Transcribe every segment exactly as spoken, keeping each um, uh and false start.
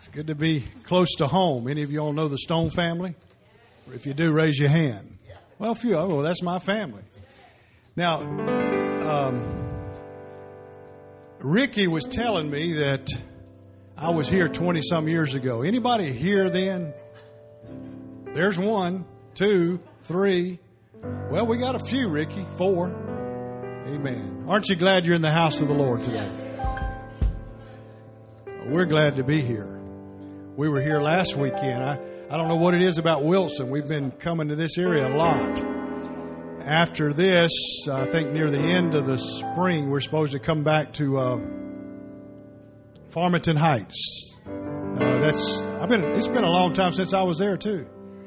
Good to be close to home. Any of you all know the Stone family? If you do, raise your hand. Well, a few. Oh, well, that's my family. Now, um, Ricky was telling me that I was here twenty-some years ago. Anybody here then? There's one, two, three. Well, we got a few, Ricky. Four. Amen. Aren't you glad you're in the house of the Lord today? We're glad to be here. We were here last weekend. I, I don't know what it is about Wilson. We've been coming to this area a lot. After this, I think near the end of the spring, we're supposed to come back to uh, Farmington Heights. Uh, that's I've been. It's been a long time since I was there too.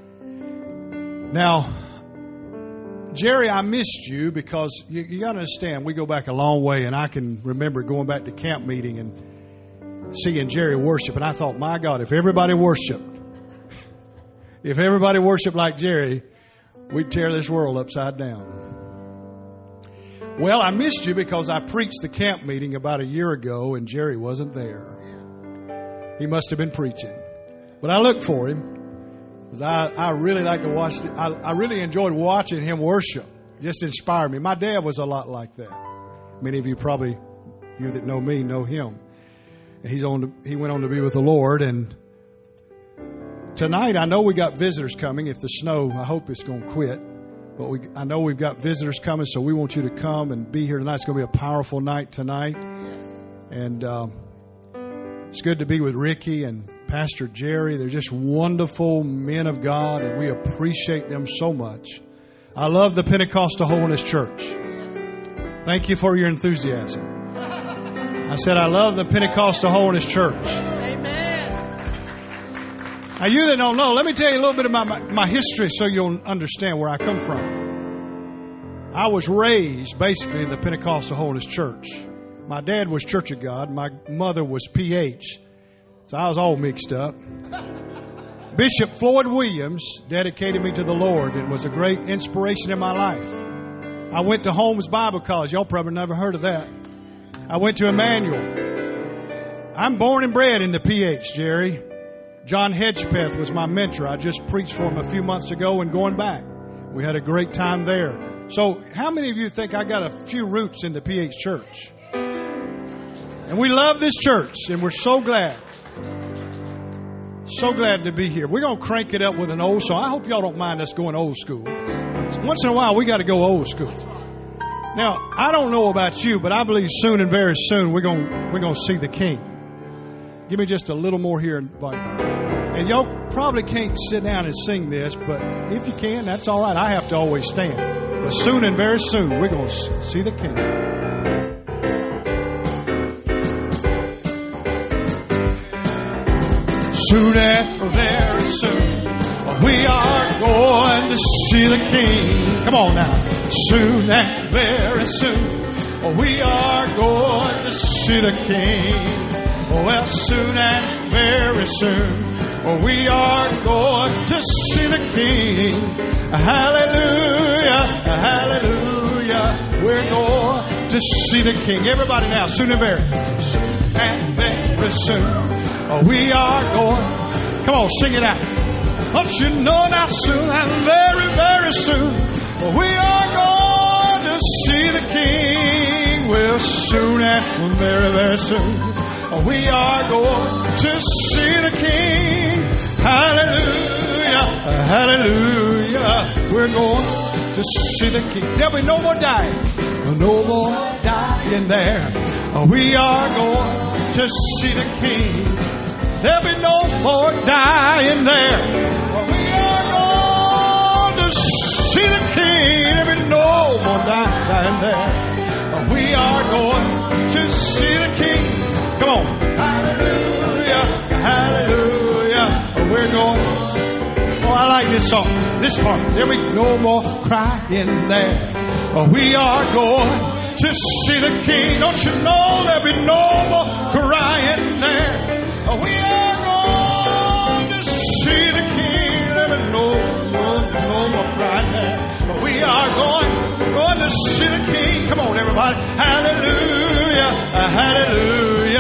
Now, Jerry, I missed you because you, you got to understand we go back a long way, and I can remember going back to camp meeting and seeing Jerry worship, and I thought, my God, if everybody worshiped, if everybody worshiped like Jerry, we'd tear this world upside down. Well, I missed you because I preached the camp meeting about a year ago, and Jerry wasn't there. He must have been preaching. But I looked for him because I, I really like to watch. The, I, I really enjoyed watching him worship. It just inspired me. My dad was a lot like that. Many of you probably, you that know me, know him. He's on. To, he went on to be with the Lord, and tonight I know we got visitors coming. If the snow, I hope it's going to quit. But we, I know we've got visitors coming, so we want you to come and be here tonight. It's going to be a powerful night tonight, and um, it's good to be with Ricky and Pastor Jerry. They're just wonderful men of God, and we appreciate them so much. I love the Pentecostal Holiness Church. Thank you for your enthusiasm. I said, I love the Pentecostal Holiness Church. Amen. Now, you that don't know, let me tell you a little bit about my, my history so you'll understand where I come from. I was raised basically in the Pentecostal Holiness Church. My dad was Church of God. My mother was P H. So I was all mixed up. Bishop Floyd Williams dedicated me to the Lord and was a great inspiration in my life. I went to Holmes Bible College. Y'all probably never heard of that. I went to Emmanuel. I'm born and bred in the P H, Jerry. John Hedgepeth was my mentor. I just preached for him a few months ago and going back. We had a great time there. So how many of you think I got a few roots in the P H church? And we love this church, and we're so glad. So glad to be here. We're going to crank it up with an old song. I hope y'all don't mind us going old school. Once in a while, we got to go old school. Now, I don't know about you, but I believe soon and very soon we're going we're going to see the King. Give me just a little more here. And y'all probably can't sit down and sing this, but if you can, that's all right. I have to always stand. But soon and very soon we're going to see the King. Soon and very soon we are going to see the King. Come on now. Soon and very soon we are going to see the King. Well, soon and very soon we are going to see the King. Hallelujah, hallelujah. We're going to see the King. Everybody now, soon and very soon and very soon we are going. Come on, sing it out. Don't you know now, soon and very, very soon we are going to see the King. Well, soon and very, very soon we are going to see the King. Hallelujah, hallelujah. We're going to see the King. There'll be no more dying. No more dying there. We are going to see the King. There'll be no more dying there. We are going to see the King. There'll be no more dying there. We are going to see the King. Come on. Hallelujah. Hallelujah. We're going. Oh, I like this song. This part. There'll be no more crying there. We are going to see the King. Don't you know there'll be no more crying there. We are going to see the King. There'll be no, no, no more crying there. We are going, going to see the King. Come on, everybody. Hallelujah. Hallelujah.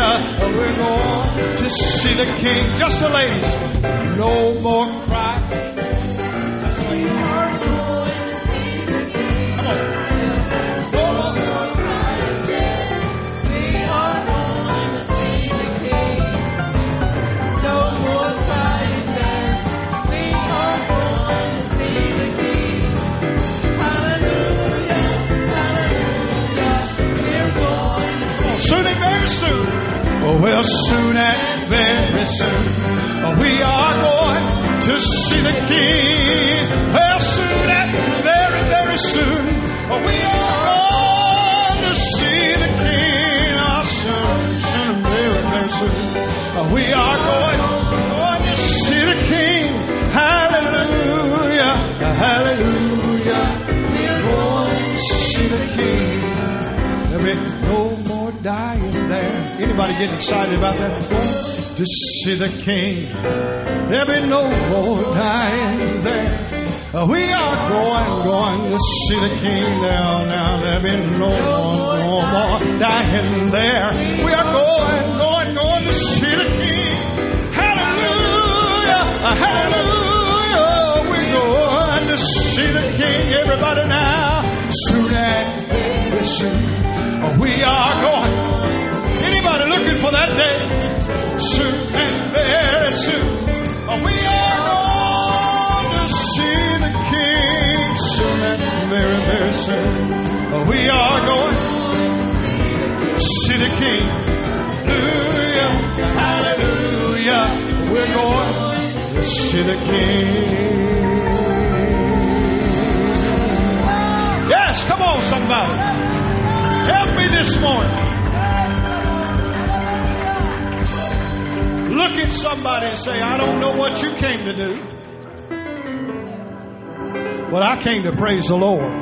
we're going to see the King. Just the ladies. No more cry. We are going to see the King. Come on. No more cry. We are going to see the King. No more crying death. We are going to see the King. Hallelujah, hallelujah. We're going to see. Soon and very soon. Oh, well, soon and very soon, we are going to see the King. Well, soon and very, very soon, we are going to see the King. Oh, soon, soon and very, very soon, we are going, going to see the King. Hallelujah, hallelujah. We're going to see the King. There'll be no more dying there. Anybody getting excited about that? To see the King. There'll be no more dying there. We are going, going to see the King now. Now there'll be no more, no more dying there. We are going, going, going to see the King. Hallelujah, hallelujah. We're going to see the King. Everybody now. Soon and very soon, we are going. Anybody looking for that day? Soon and very soon, we are going to see the King. Soon and very, very soon, we are going to see the King. Hallelujah, hallelujah. We're going to see the King. Yes, come on, somebody. Help me this morning. Look at somebody and say, I don't know what you came to do, but I came to praise the Lord.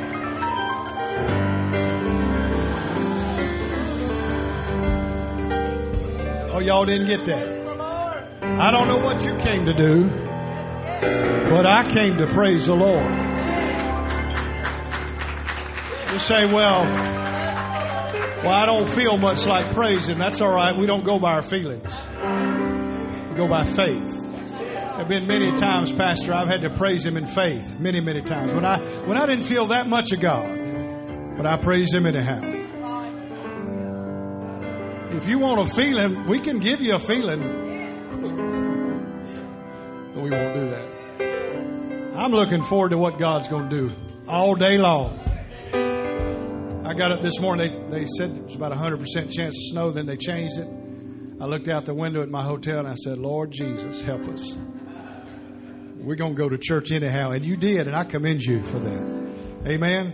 Oh, y'all didn't get that. I don't know what you came to do, but I came to praise the Lord. You say, well, well, I don't feel much like praising. That's all right. We don't go by our feelings. We go by faith. There have been many times, Pastor, I've had to praise Him in faith. Many, many times. When I when I didn't feel that much of God, but I praised Him anyhow. If you want a feeling, we can give you a feeling. But we won't do that. I'm looking forward to what God's going to do all day long. I got up this morning. They, they said it was about a one hundred percent chance of snow. Then they changed it. I looked out the window at my hotel and I said, Lord Jesus, help us. We're going to go to church anyhow. And you did, and I commend you for that. Amen.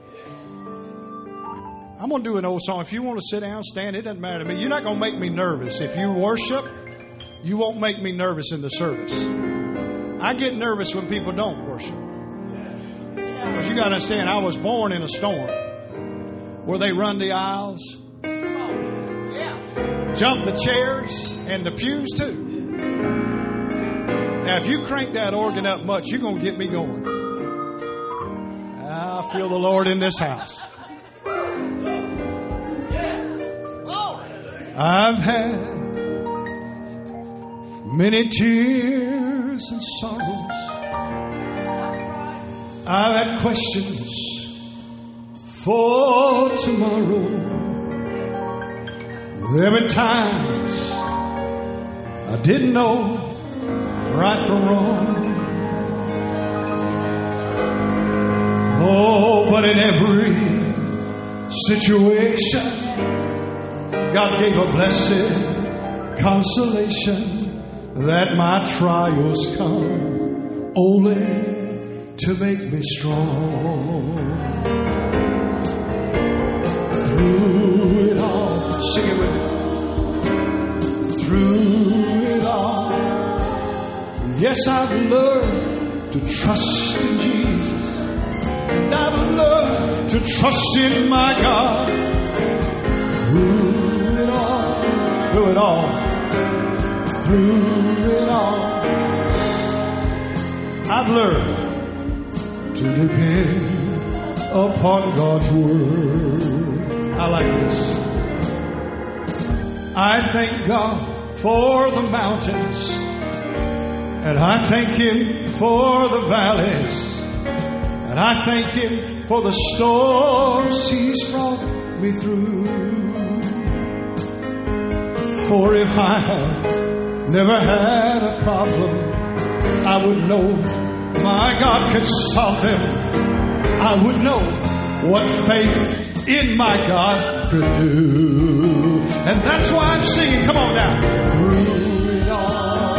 I'm going to do an old song. If you want to sit down, stand, it doesn't matter to me. You're not going to make me nervous. If you worship, you won't make me nervous in the service. I get nervous when people don't worship. Because you got to understand, I was born in a storm where they run the aisles, jump the chairs, and the pews too. Now, if you crank that organ up much, you're going to get me going. I feel the Lord in this house. I've had many tears and sorrows. I've had questions for tomorrow. There were times I didn't know right from wrong. Oh, but in every situation, God gave a blessed consolation that my trials come only to make me strong. Through it all, sing it with me. Through it all, yes, I've learned to trust in Jesus, and I've learned to trust in my God. Through it all, through it all, through it all, I've learned to depend upon God's word. I like this. I thank God for the mountains, and I thank Him for the valleys, and I thank Him for the storms He's brought me through. For if I had never had a problem, I would know my God could solve them. I would know what faith in my God could do. And that's why I'm singing. Come on now. Through it all.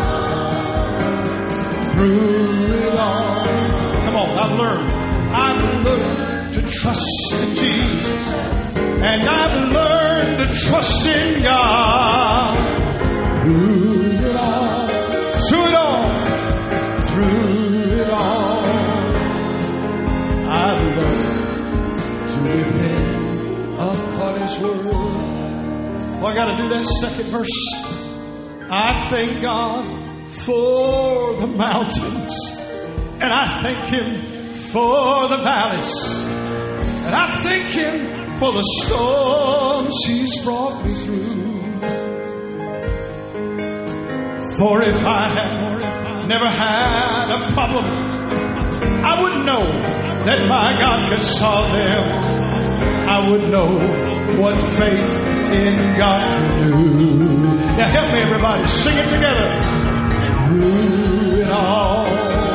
Through it all. Come on, I've learned. I've learned to trust in Jesus. And I've learned to trust in God. Through it all. Through it all. Through it all. I've learned to depend upon His word. Well, I got to do that second verse. I thank God for the mountains, and I thank Him for the valleys, and I thank Him for the storms He's brought me through. For if I had never had a problem, I would know that my God could solve them. I would know what faith in God can do. Now help me, everybody. Sing it together. Through it all.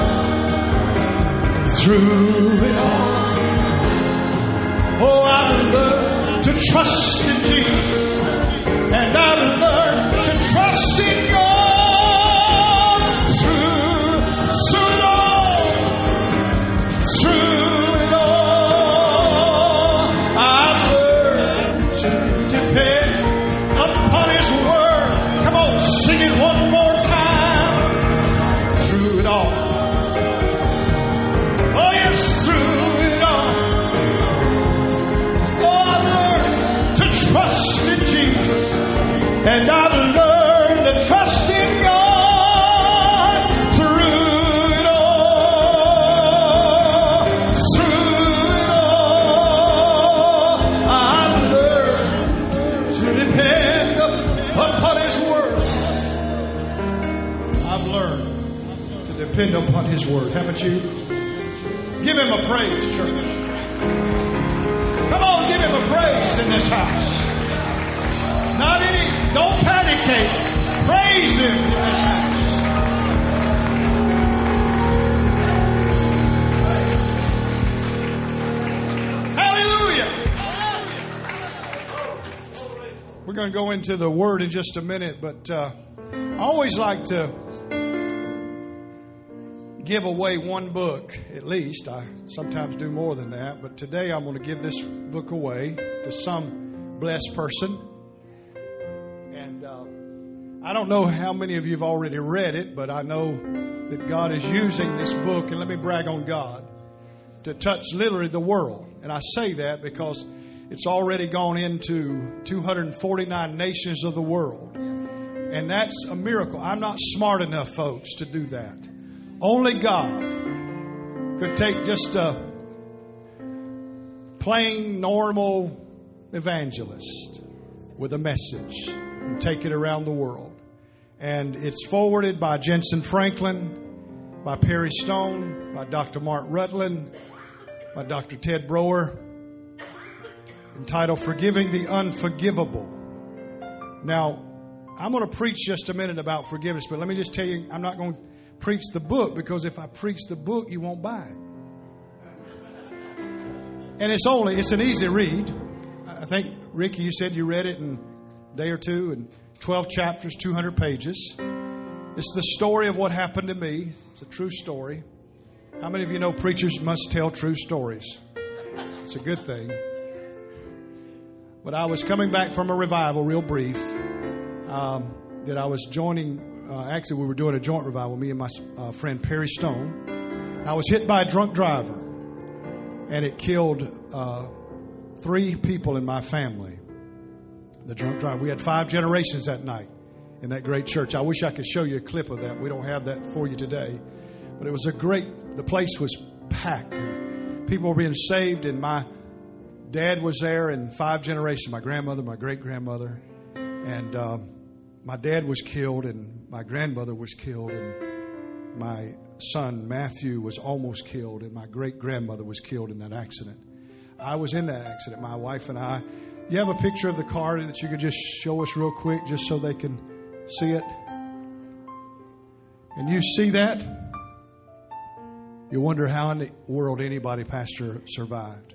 Through it all. Oh, I've learned to trust in Jesus. And I've learned to trust in God. Through, through it all. Through it all. I've learned to depend upon His word. Come on, sing it one more time. Through it all. Oh, yes, through it all. Oh, I've learned to trust in Jesus. And I've learned to trust in God. Through it all. Through it all. I've learned to depend upon His word. I've learned to depend upon His word. Haven't you? Give Him a praise, church. Come on, give Him a praise in this house. Not any, don't panicate. Praise Him in this house. Hallelujah. We're going to go into the Word in just a minute, but uh, I always like to give away one book, at least. I sometimes do more than that, but today I'm going to give this book away to some blessed person. And uh, I don't know how many of you have already read it, but I know that God is using this book, and let me brag on God, to touch literally the world. And I say that because it's already gone into two hundred forty-nine nations of the world. And that's a miracle. I'm not smart enough, folks, to do that. Only God could take just a plain, normal evangelist with a message and take it around the world. And it's forwarded by Jensen Franklin, by Perry Stone, by Doctor Mark Rutland, by Doctor Ted Broer, entitled Forgiving the Unforgivable. Now, I'm going to preach just a minute about forgiveness, but let me just tell you, I'm not going to preach the book, because if I preach the book, you won't buy it. And it's only, it's an easy read. I think, Ricky, you said you read it in a day or two, and twelve chapters, two hundred pages. It's the story of what happened to me. It's a true story. How many of you know preachers must tell true stories? It's a good thing. But I was coming back from a revival, real brief, um, that I was joining. Uh, actually, we were doing a joint revival, me and my uh, friend Perry Stone. I was hit by a drunk driver, and it killed uh, three people in my family. The drunk driver. We had five generations that night in that great church. I wish I could show you a clip of that. We don't have that for you today. But it was a great, the place was packed. And people were being saved, and my dad was there, and five generations, my grandmother, my great-grandmother. And um, my dad was killed, and my grandmother was killed, and my son Matthew was almost killed, and my great-grandmother was killed in that accident. I was in that accident, my wife and I. You have a picture of the car that you could just show us real quick just so they can see it? And you see that? You wonder how in the world anybody, Pastor, survived.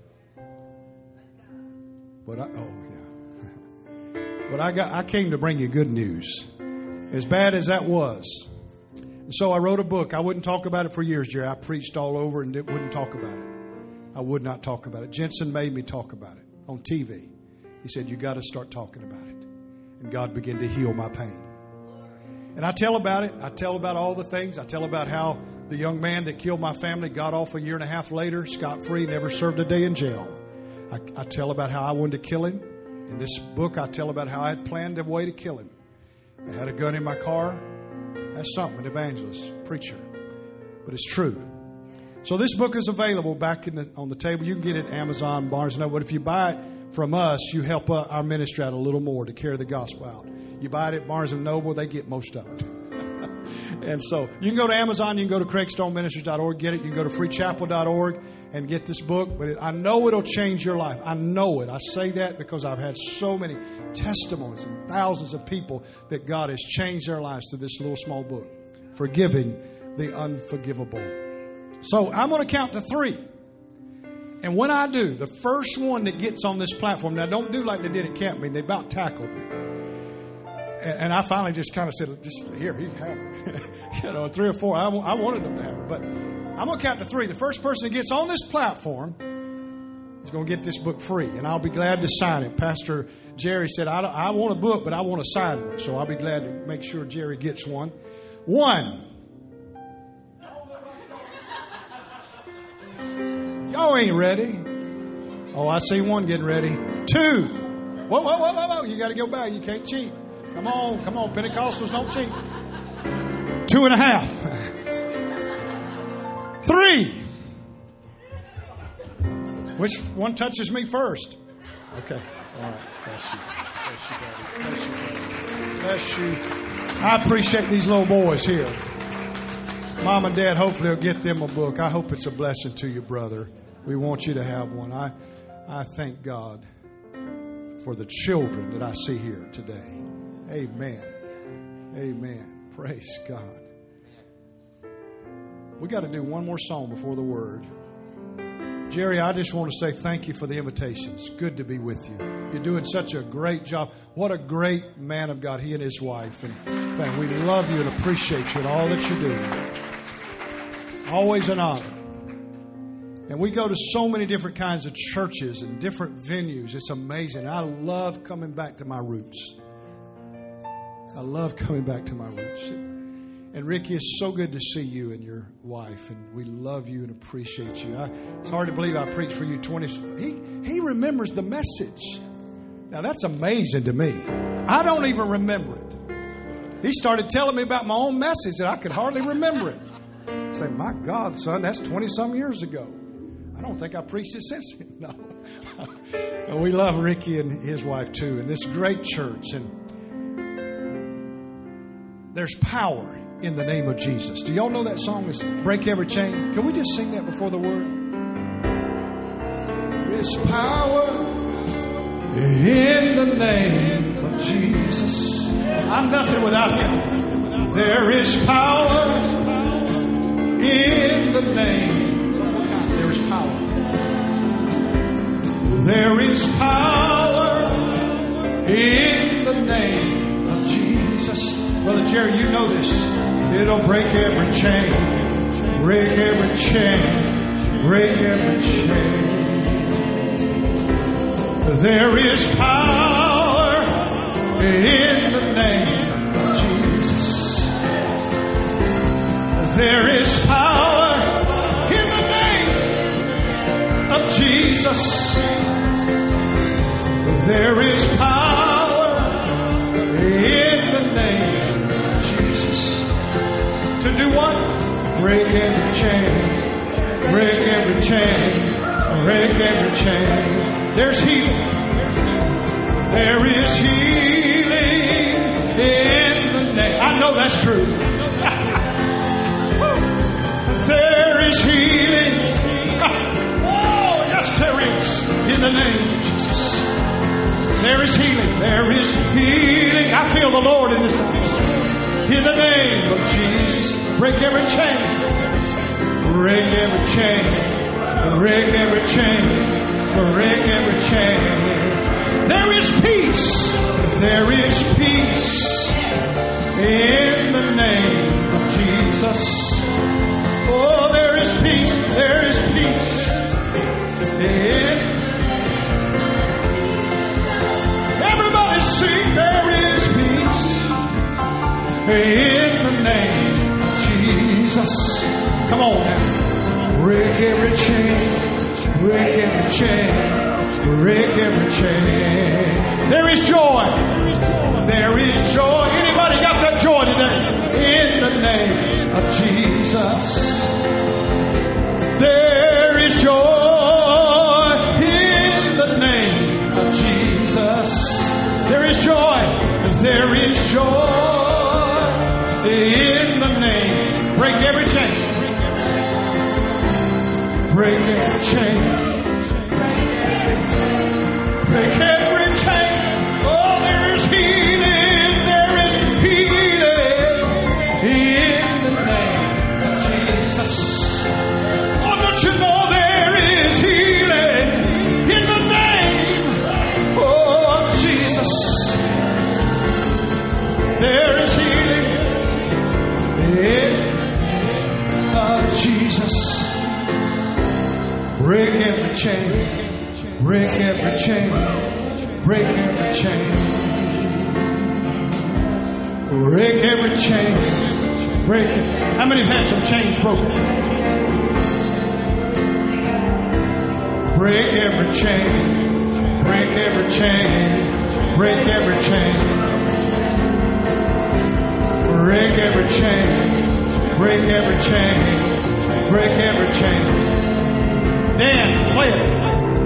But I, oh yeah. But I got, I came to bring you good news. As bad as that was. And so I wrote a book. I wouldn't talk about it for years, Jerry. I preached all over and wouldn't talk about it. I would not talk about it. Jensen made me talk about it on T V. He said, you got to start talking about it. And God began to heal my pain. And I tell about it. I tell about all the things. I tell about how the young man that killed my family got off a year and a half later, scot-free, never served a day in jail. I, I tell about how I wanted to kill him. In this book, I tell about how I had planned a way to kill him. I had a gun in my car. That's something, an evangelist, preacher. But it's true. So this book is available back in the, on the table. You can get it at Amazon, Barnes and Noble. But if you buy it from us, you help uh, our ministry out a little more to carry the gospel out. You buy it at Barnes and Noble, they get most of it. And so you can go to Amazon, you can go to Craig Stone Ministries dot org, get it. You can go to free chapel dot org and get this book. But it, I know it'll change your life. I know it. I say that because I've had so many testimonies and thousands of people that God has changed their lives through this little small book. Forgiving the unforgivable. So I'm going to count to three. And when I do, the first one that gets on this platform, now don't do like they did at camp meeting. They about tackled me. And I finally just kind of said, just here, you have it. You know, three or four. I, I wanted them to have it. But I'm going to count to three. The first person that gets on this platform is going to get this book free. And I'll be glad to sign it. Pastor Jerry said, I, don't, I want a book, but I want to sign one. So I'll be glad to make sure Jerry gets one. One. Y'all ain't ready. Oh, I see one getting ready. Two. Whoa, whoa, whoa, whoa, whoa. You got to go back. You can't cheat. Come on, come on. Pentecostals don't cheat. Two and a half. Three. Which one touches me first? Okay. All right. Bless you. Bless you, buddy. Bless you. Bless you. I appreciate these little boys here. Mom and Dad, hopefully, will get them a book. I hope it's a blessing to you, brother. We want you to have one. I, I thank God for the children that I see here today. Amen. Amen. Praise God. We got to do one more song before the word. Jerry, I just want to say thank you for the invitations. Good to be with you. You're doing such a great job. What a great man of God, he and his wife. And man, we love you and appreciate you and all that you do. Always an honor. And we go to so many different kinds of churches and different venues. It's amazing. I love coming back to my roots. I love coming back to my roots. And Ricky, it's so good to see you and your wife. And we love you and appreciate you. I, it's hard to believe I preached for you twenty. He, he remembers the message. Now, that's amazing to me. I don't even remember it. He started telling me about my own message and I could hardly remember it. I say, my God, son, that's twenty-some years ago. I don't think I preached it since then. No. But we love Ricky and his wife, too, and this great church. And there's power in the name of Jesus. Do y'all know that song is Break Every Chain? Can we just sing that before the word? There is power in the name of Jesus. I'm nothing without him. There is power in the name. There is power. There is power in the name of Jesus. Brother Jerry, you know this. It'll break every chain. Break every chain. Break every chain. There is power in the name of Jesus. There is power in the name of Jesus. There is power in the name of Jesus. To do what? Break every chain. Break every chain. Break every chain. There's healing. There is healing I know that's true. There is healing. Oh, yes, there is. In the name of Jesus. There is healing. There is healing. I feel the Lord in this house. In the name of Jesus. Break every chain. Break every chain. Break every chain. Break every chain. There is peace. There is peace. In the name of Jesus. Oh, there is peace. There is peace. In everybody sing. There is peace. In the name of Jesus. Come on now. Break every chain. Break every chain. Break every chain. There is joy. There is joy. Anybody got that joy today? In the name of Jesus. There is joy in the name of Jesus. There is joy. There is joy in the name. Break every chain. Break every chain. Break every chain. Oh, there is healing. There is healing in the name of Jesus. Oh, don't you know there is healing in the name of Jesus? There is healing in of Jesus. Break every chain. Break every chain. Break every chain. Break every chain. Break it. How many have had some chains broken? Break every chain. Break every chain. Break every chain. Break every chain. Break every chain. Break every chain. Dan, play it.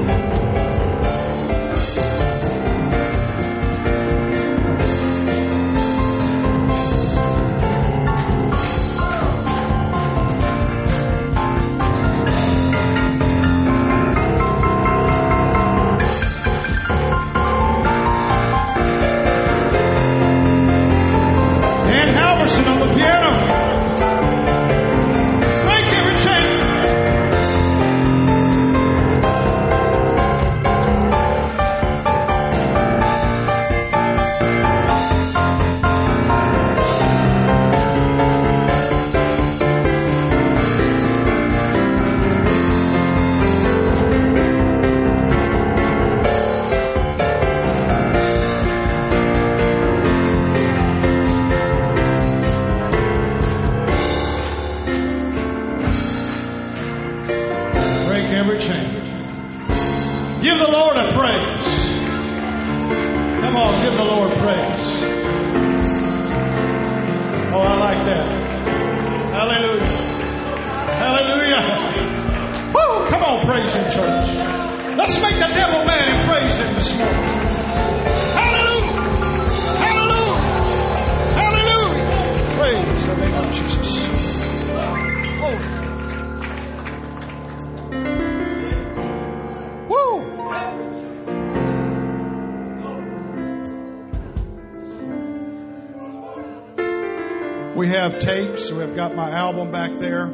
We have tapes. So we've got my album back there.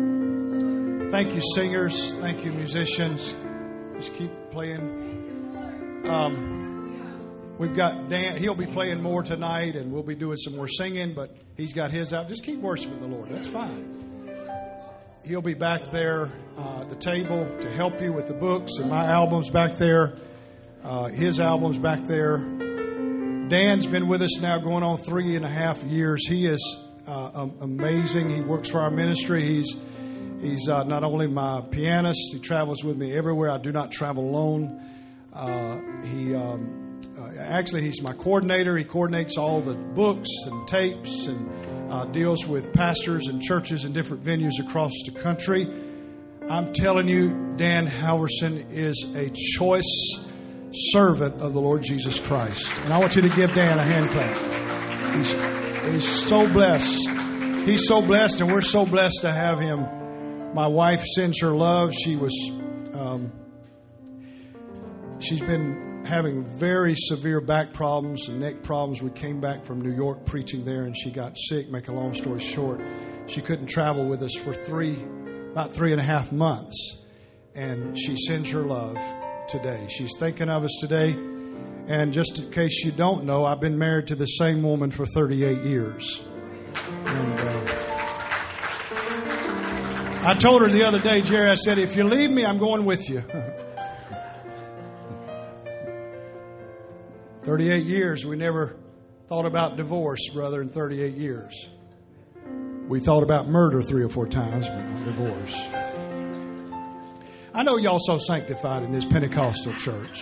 Thank you, singers. Thank you, musicians. Just keep playing. Um, we've got Dan. He'll be playing more tonight, and we'll be doing some more singing. But he's got his out. Just keep worshiping the Lord. That's fine. He'll be back there uh, at the table to help you with the books, and my album's back there. Uh, his album's back there. Dan's been with us now going on three and a half years. He is uh, amazing. He works for our ministry. He's he's uh, not only my pianist, he travels with me everywhere. I do not travel alone. Uh, he um, uh, actually, he's my coordinator. He coordinates all the books and tapes and uh, deals with pastors and churches in different venues across the country. I'm telling you, Dan Halverson is a choice servant of the Lord Jesus Christ. And I want you to give Dan a hand clap. He's, He's so blessed. He's so blessed, and we're so blessed to have him. My wife sends her love. She was, um, she's been having very severe back problems and neck problems. We came back from New York preaching there, and she got sick. Make a long story short, she couldn't travel with us for three, about three and a half months. And she sends her love today. She's thinking of us today. And just in case you don't know, I've been married to the same woman for thirty-eight years. And uh, I told her the other day, Jerry, I said, if you leave me, I'm going with you. thirty-eight years, we never thought about divorce, brother, in thirty-eight years. We thought about murder three or four times, but not divorce. I know y'all so sanctified in this Pentecostal church.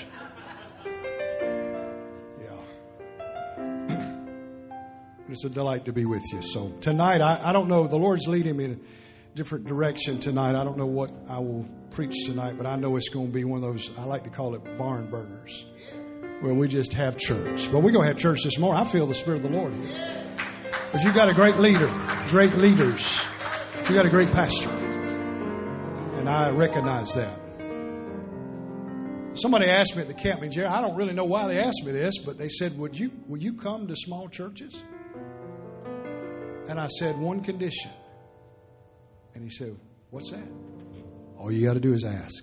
It's a delight to be with you. So tonight, I, I don't know. The Lord's leading me in a different direction tonight. I don't know what I will preach tonight, but I know it's going to be one of those, I like to call it barn burners, where we just have church. But we're going to have church this morning. I feel the Spirit of the Lord here. But you got a great leader, great leaders. You got a great pastor. And I recognize that. Somebody asked me at the camp meeting, Jerry, I don't really know why they asked me this, but they said, would you, will you come to small churches? And I said, one condition. And he said, what's that? All you got to do is ask.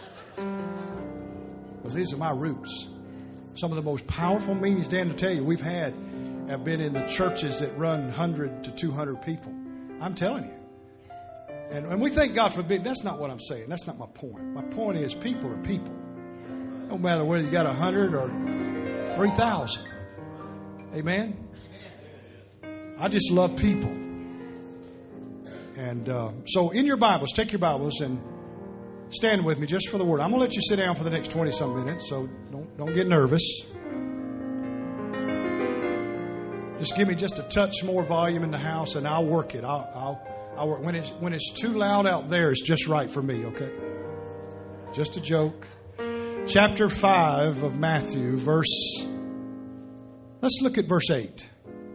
Because these are my roots. Some of the most powerful meetings, Dan, to tell you, we've had have been in the churches that run one hundred to two hundred people. I'm telling you. And, and we thank God for big. That's not what I'm saying. That's not my point. My point is people are people. No matter whether you got one hundred or three thousand. Amen? I just love people. And uh, so in your Bibles, take your Bibles and stand with me just for the word. I'm going to let you sit down for the next twenty-some minutes, so don't, don't get nervous. Just give me just a touch more volume in the house, and I'll work it. I'll, I'll, I'll work. When it's, when it's too loud out there, it's just right for me, okay? Just a joke. Chapter five of Matthew, verse... Let's look at verse eight.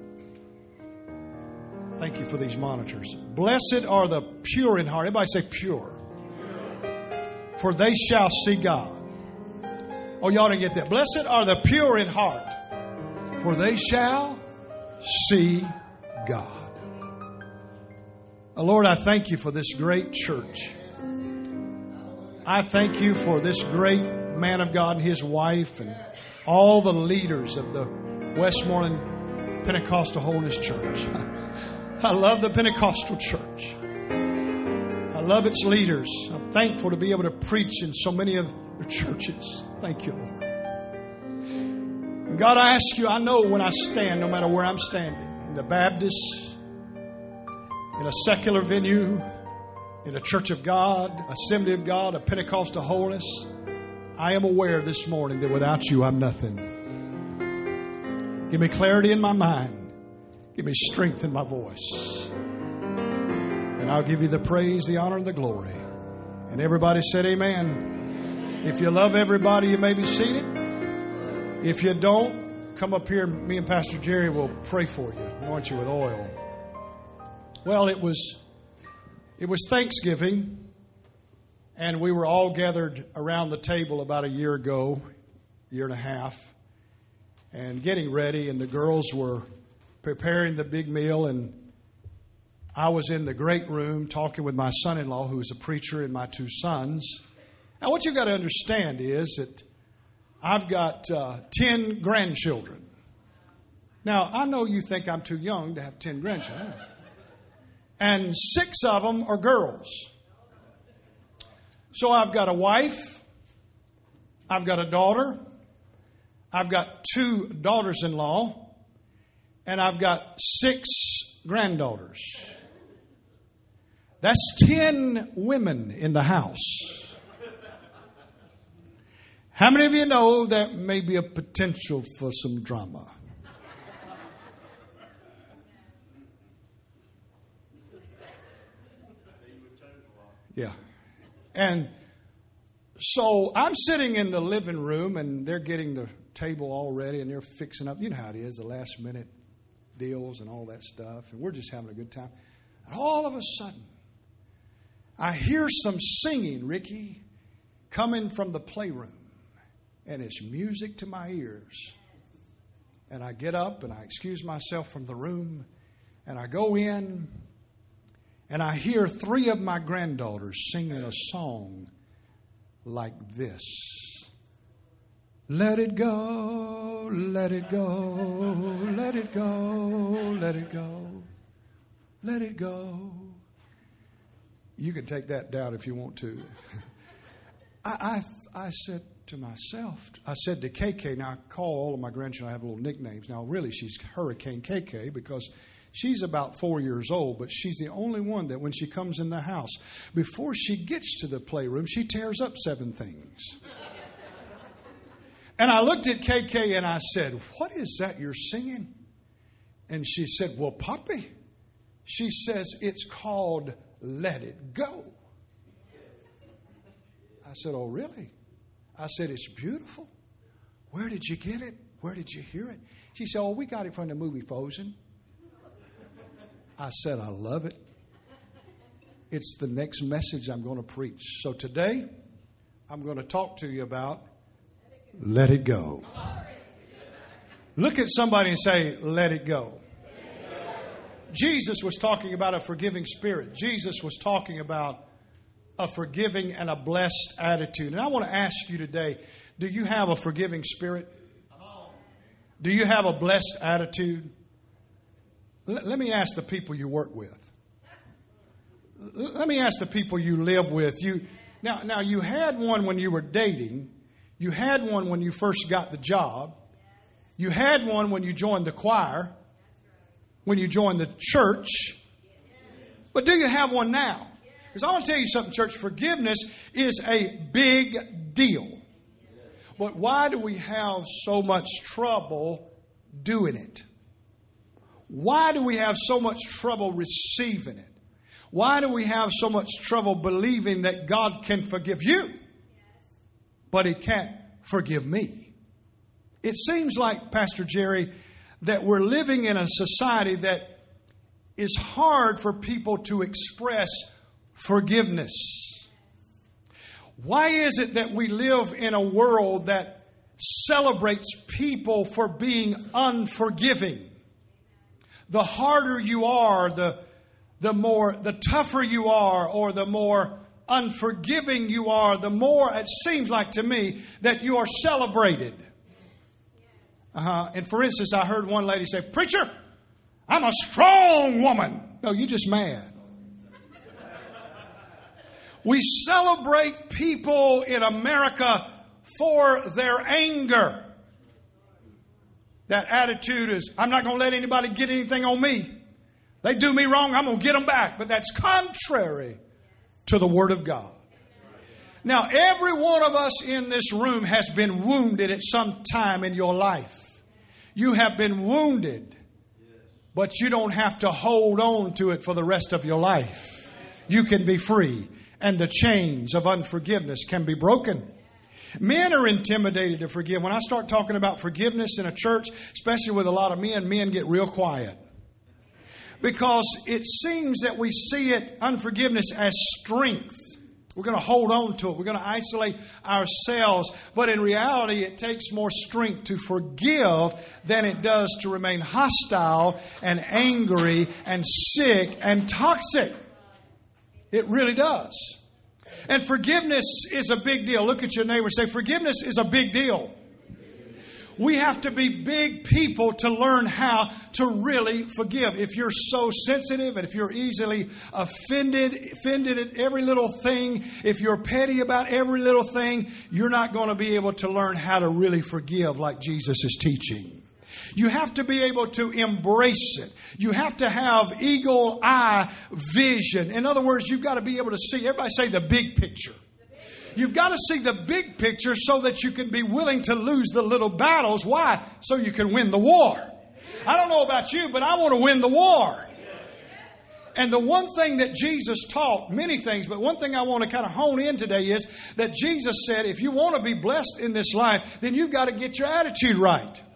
Thank you for these monitors. Blessed are the pure in heart. Everybody say pure. For they shall see God. Oh, y'all didn't get that. Blessed are the pure in heart. For they shall see God. Oh, Lord, I thank you for this great church. I thank you for this great man of God and his wife and all the leaders of the Westmoreland Pentecostal Holiness Church. I love the Pentecostal church. I love its leaders. I'm thankful to be able to preach in so many of the churches. Thank you, Lord. And God, I ask you, I know when I stand, no matter where I'm standing, in the Baptist, in a secular venue, in a Church of God, Assembly of God, a Pentecostal Holiness, I am aware this morning that without you, I'm nothing. Give me clarity in my mind. Give me strength in my voice. And I'll give you the praise, the honor, and the glory. And everybody said amen. If you love everybody, you may be seated. If you don't, come up here. Me and Pastor Jerry will pray for you, anoint you with oil. Well, it was, it was Thanksgiving, and we were all gathered around the table about a year ago, year and a half, and getting ready, and the girls were preparing the big meal, and I was in the great room talking with my son-in-law, who's a preacher, and my two sons. Now, what you've got to understand is that I've got uh, ten grandchildren. Now, I know you think I'm too young to have ten grandchildren. And six of them are girls. So I've got a wife. I've got a daughter. I've got two daughters-in-law. And I've got six granddaughters. That's ten women in the house. How many of you know that may be a potential for some drama? Yeah. And so I'm sitting in the living room, and they're getting the table all ready, and they're fixing up. You know how it is, the last minute deals and all that stuff. And we're just having a good time. And all of a sudden, I hear some singing, Ricky, coming from the playroom. And it's music to my ears. And I get up and I excuse myself from the room. And I go in. And I hear three of my granddaughters singing a song like this. Let it go, let it go, let it go, let it go, let it go. You can take that down if you want to. I, I, I said to myself, I said to K K, now I call all of my grandchildren, I have little nicknames. Now really she's Hurricane K K because she's about four years old, but she's the only one that when she comes in the house, before she gets to the playroom, she tears up seven things. And I looked at K K and I said, what is that you're singing? And she said, well, Poppy, she says, it's called Let It Go. I said, oh, really? I said, it's beautiful. Where did you get it? Where did you hear it? She said, oh, we got it from the movie Frozen. I said, I love it. It's the next message I'm going to preach. So today, I'm going to talk to you about let it go. Look at somebody and say, let it go. Jesus was talking about a forgiving spirit. Jesus was talking about a forgiving and a blessed attitude. And I want to ask you today, do you have a forgiving spirit? Do you have a blessed attitude? L- let me ask the people you work with. L- let me ask the people you live with. You now, now you had one when you were dating. You had one when you first got the job. You had one when you joined the choir. When you joined the church. But do you have one now? Because I want to tell you something, church. Forgiveness is a big deal. But why do we have so much trouble doing it? Why do we have so much trouble receiving it? Why do we have so much trouble believing that God can forgive you, but He can't forgive me? It seems like, Pastor Jerry, that we're living in a society that is hard for people to express forgiveness. Why is it that we live in a world that celebrates people for being unforgiving? The harder you are, the, the more, the tougher you are, or the more unforgiving you are, the more it seems like to me that you are celebrated. Uh-huh. And for instance, I heard one lady say, "Preacher, I'm a strong woman." No, you're just mad. We celebrate people in America for their anger. That attitude is, I'm not going to let anybody get anything on me. They do me wrong, I'm going to get them back. But that's contrary to the Word of God. Now, every one of us in this room has been wounded at some time in your life. You have been wounded, but you don't have to hold on to it for the rest of your life. You can be free, and the chains of unforgiveness can be broken. Men are intimidated to forgive. When I start talking about forgiveness in a church, especially with a lot of men, men get real quiet. Because it seems that we see it, unforgiveness, as strength. We're going to hold on to it. We're going to isolate ourselves. But in reality, it takes more strength to forgive than it does to remain hostile and angry and sick and toxic. It really does. And forgiveness is a big deal. Look at your neighbor and say, forgiveness is a big deal. We have to be big people to learn how to really forgive. If you're so sensitive and if you're easily offended, offended at every little thing, if you're petty about every little thing, you're not going to be able to learn how to really forgive like Jesus is teaching. You have to be able to embrace it. You have to have eagle eye vision. In other words, you've got to be able to see. Everybody say the big picture. You've got to see the big picture so that you can be willing to lose the little battles. Why? So you can win the war. I don't know about you, but I want to win the war. And the one thing that Jesus taught, many things, but one thing I want to kind of hone in today is that Jesus said, if you want to be blessed in this life, then you've got to get your attitude right.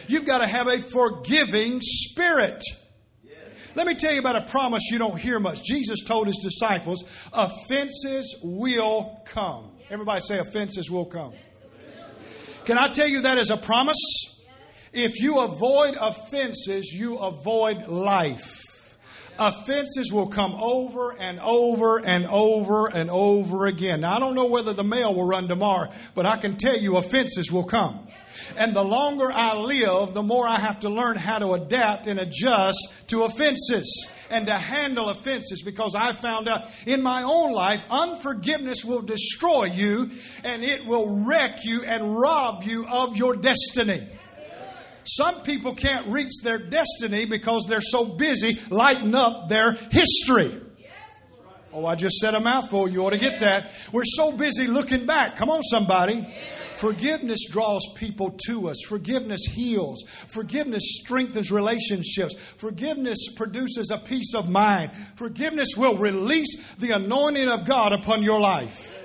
You've got to have a forgiving spirit. Let me tell you about a promise you don't hear much. Jesus told His disciples, offenses will come. Everybody say offenses will come. Can I tell you that as a promise? If you avoid offenses, you avoid life. Offenses will come over and over and over and over again. Now, I don't know whether the mail will run tomorrow, but I can tell you offenses will come. And the longer I live, the more I have to learn how to adapt and adjust to offenses and to handle offenses, because I found out in my own life, unforgiveness will destroy you and it will wreck you and rob you of your destiny. Some people can't reach their destiny because they're so busy lighting up their history. Oh, I just said a mouthful. You ought to get that. We're so busy looking back. Come on, somebody. Forgiveness draws people to us. Forgiveness heals. Forgiveness strengthens relationships. Forgiveness produces a peace of mind. Forgiveness will release the anointing of God upon your life.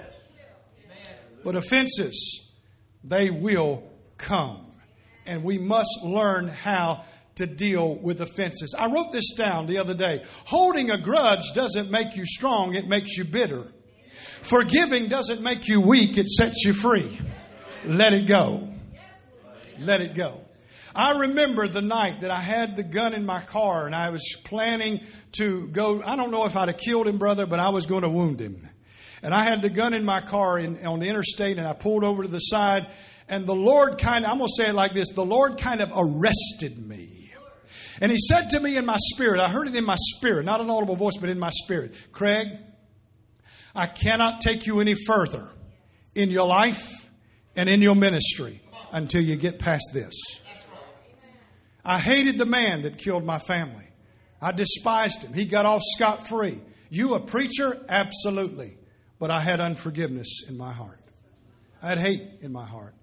But offenses, they will come. And we must learn how to deal with offenses. I wrote this down the other day. Holding a grudge doesn't make you strong, it makes you bitter. Forgiving doesn't make you weak, it sets you free. Let it go. Let it go. I remember the night that I had the gun in my car and I was planning to go. I don't know if I'd have killed him, brother, but I was going to wound him. And I had the gun in my car in, on the interstate, and I pulled over to the side. And the Lord kind of, I'm going to say it like this, the Lord kind of arrested me. And He said to me in my spirit, I heard it in my spirit, not an audible voice, but in my spirit, Craig, I cannot take you any further in your life and in your ministry until you get past this. I hated the man that killed my family. I despised him. He got off scot-free. You a preacher? Absolutely. But I had unforgiveness in my heart. I had hate in my heart.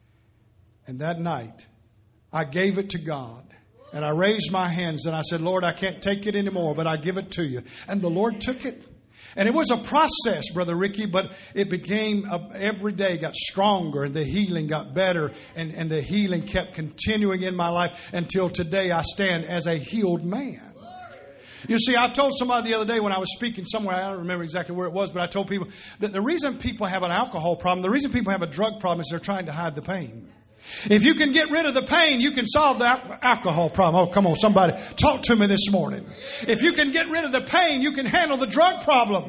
And that night, I gave it to God. And I raised my hands and I said, Lord, I can't take it anymore, but I give it to you. And the Lord took it. And it was a process, Brother Ricky, but it became, a, every day got stronger and the healing got better. And, and the healing kept continuing in my life until today I stand as a healed man. You see, I told somebody the other day when I was speaking somewhere, I don't remember exactly where it was, but I told people that the reason people have an alcohol problem, the reason people have a drug problem is they're trying to hide the pain. If you can get rid of the pain, you can solve the alcohol problem. Oh, come on, somebody, talk to me this morning. If you can get rid of the pain, you can handle the drug problem.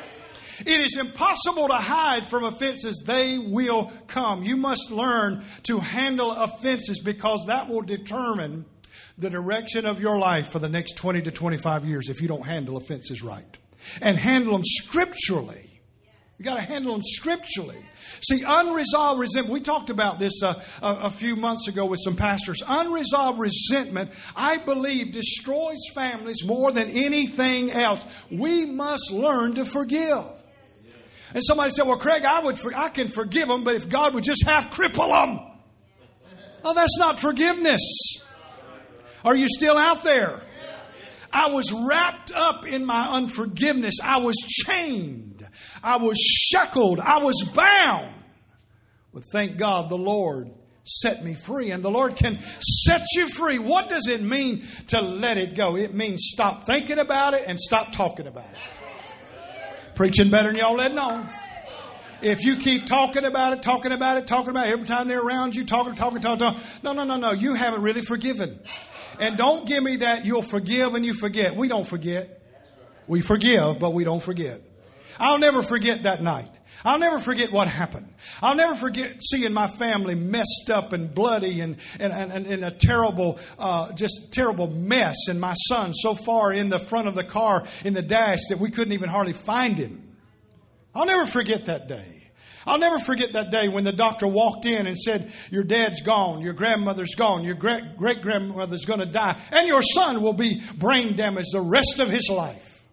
It is impossible to hide from offenses. They will come. You must learn to handle offenses because that will determine the direction of your life for the next twenty to twenty-five years if you don't handle offenses right. And handle them scripturally. You got to handle them scripturally. See, unresolved resentment. We talked about this uh, a, a few months ago with some pastors. Unresolved resentment, I believe, destroys families more than anything else. We must learn to forgive. And somebody said, well, Craig, I would, I can forgive them, but if God would just half cripple them. Oh, that's not forgiveness. Are you still out there? I was wrapped up in my unforgiveness. I was chained. I was shackled. I was bound. But thank God the Lord set me free. And the Lord can set you free. What does it mean to let it go? It means stop thinking about it and stop talking about it. Preaching better than y'all letting on. If you keep talking about it, talking about it, talking about it, every time they're around you, talking, talking, talking, talking. No, no, no, no. You haven't really forgiven. And don't give me that you'll forgive and you forget. We don't forget. We forgive, but we don't forget. I'll never forget that night. I'll never forget what happened. I'll never forget seeing my family messed up and bloody and and, and, and a terrible, uh, just terrible mess. And my son so far in the front of the car in the dash that we couldn't even hardly find him. I'll never forget that day. I'll never forget that day when the doctor walked in and said, your dad's gone, your grandmother's gone, your great great grandmother's going to die, and your son will be brain damaged the rest of his life.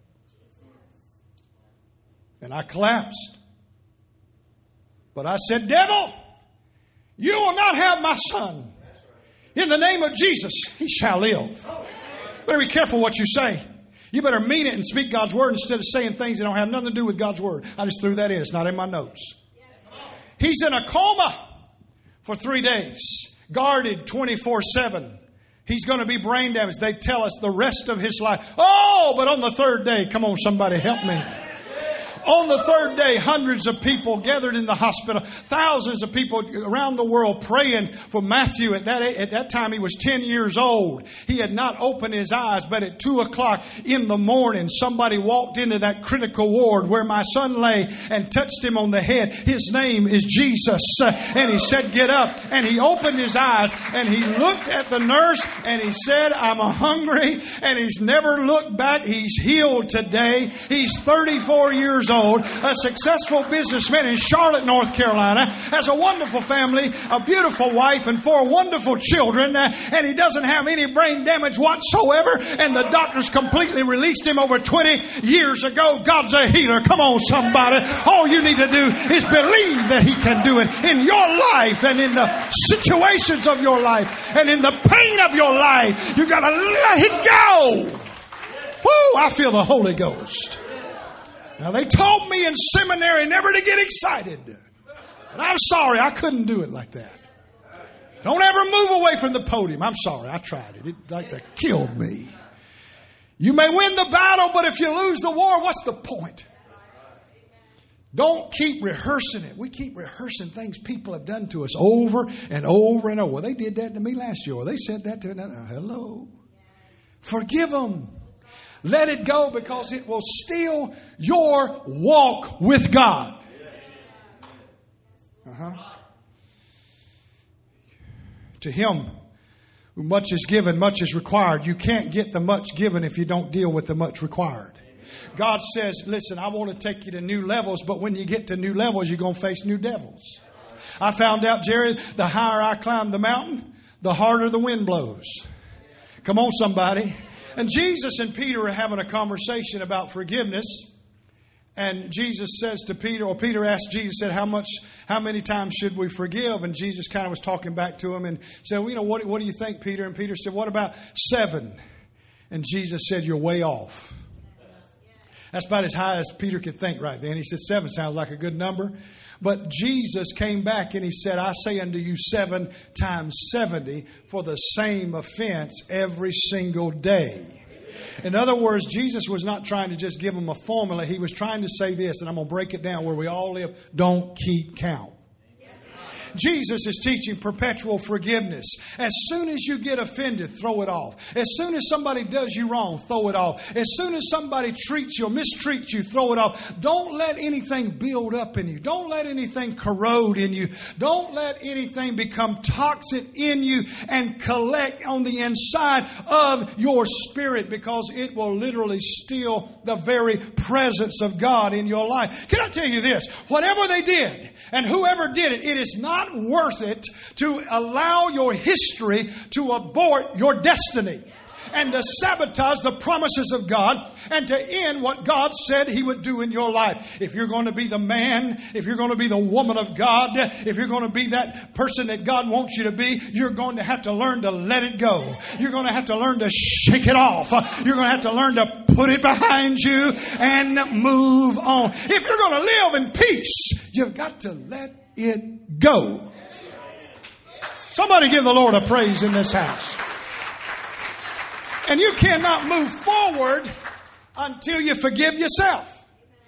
And I collapsed. But I said, devil, you will not have my son. In the name of Jesus, he shall live. Better be careful what you say. You better mean it and speak God's word instead of saying things that don't have nothing to do with God's word. I just threw that in. It's not in my notes. He's in a coma for three days. guarded twenty-four seven. He's going to be brain damaged. They tell us the rest of his life. Oh, but on the third day, come on, somebody help me. On the third day, hundreds of people gathered in the hospital. Thousands of people around the world praying for Matthew. At that, at that time, he was ten years old. He had not opened his eyes, but at two o'clock in the morning, somebody walked into that critical ward where my son lay and touched him on the head. His name is Jesus. And he said, get up. And he opened his eyes and he looked at the nurse and he said, I'm hungry. And he's never looked back. He's healed today. He's thirty-four years old. A successful businessman in Charlotte, North Carolina, has a wonderful family, a beautiful wife, and four wonderful children, uh, and he doesn't have any brain damage whatsoever, and the doctors completely released him over twenty years ago. God's a healer. Come on, somebody. All you need to do is believe that He can do it in your life and in the situations of your life and in the pain of your life. You got to let it go. Woo, I feel the Holy Ghost. Now, they taught me in seminary never to get excited. But I'm sorry, I couldn't do it like that. Don't ever move away from the podium. I'm sorry, I tried it. It like that killed me. You may win the battle, but if you lose the war, what's the point? Don't keep rehearsing it. We keep rehearsing things people have done to us over and over and over. Well, they did that to me last year. Or they said that to me. Hello. Forgive them. Let it go, because it will steal your walk with God. Uh-huh. To him who much is given, much is required. You can't get the much given if you don't deal with the much required. God says, listen, I want to take you to new levels, but when you get to new levels, you're going to face new devils. I found out, Jerry, the higher I climb the mountain, the harder the wind blows. Come on, somebody. And Jesus and Peter are having a conversation about forgiveness. And Jesus says to Peter, or Peter asked Jesus, said, how much, how many times should we forgive? And Jesus kind of was talking back to him and said, well, you know, what, what do you think, Peter? And Peter said, what about seven? And Jesus said, you're way off. That's about as high as Peter could think right then. He said, seven sounds like a good number. But Jesus came back and he said, I say unto you seven times seventy for the same offense every single day. In other words, Jesus was not trying to just give them a formula. He was trying to say this, and I'm going to break it down where we all live. Don't keep count. Jesus is teaching perpetual forgiveness. As soon as you get offended, throw it off. As soon as somebody does you wrong, throw it off. As soon as somebody treats you or mistreats you, throw it off. Don't let anything build up in you. Don't let anything corrode in you. Don't let anything become toxic in you and collect on the inside of your spirit, because it will literally steal the very presence of God in your life. Can I tell you this? Whatever they did and whoever did it, it is not worth it to allow your history to abort your destiny and to sabotage the promises of God and to end what God said He would do in your life. If you're going to be the man, if you're going to be the woman of God, if you're going to be that person that God wants you to be, you're going to have to learn to let it go. You're going to have to learn to shake it off. You're going to have to learn to put it behind you and move on. If you're going to live in peace, you've got to let it go. Somebody give the Lord a praise in this house. And you cannot move forward until you forgive yourself.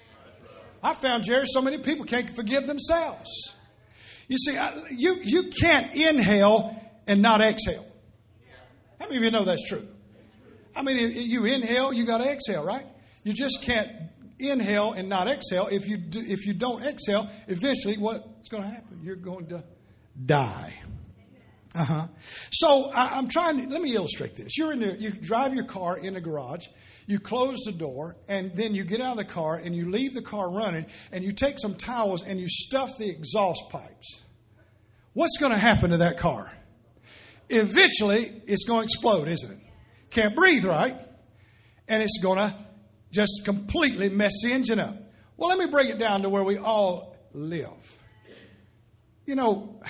I found, Jerry, so many people can't forgive themselves. You see, you, you can't inhale and not exhale. How many of you know that's true? I mean, you inhale, you got to exhale, right? You just can't inhale and not exhale. If you do, if you don't exhale, eventually what's going to happen? You're going to die. Uh-huh. So I, I'm trying to, let me illustrate this. You're in there, you drive your car in a garage, you close the door, and then you get out of the car and you leave the car running and you take some towels and you stuff the exhaust pipes. What's going to happen to that car? Eventually, it's going to explode, isn't it? Can't breathe right, and it's going to just completely mess the engine up. Well, let me break it down to where we all live. You know,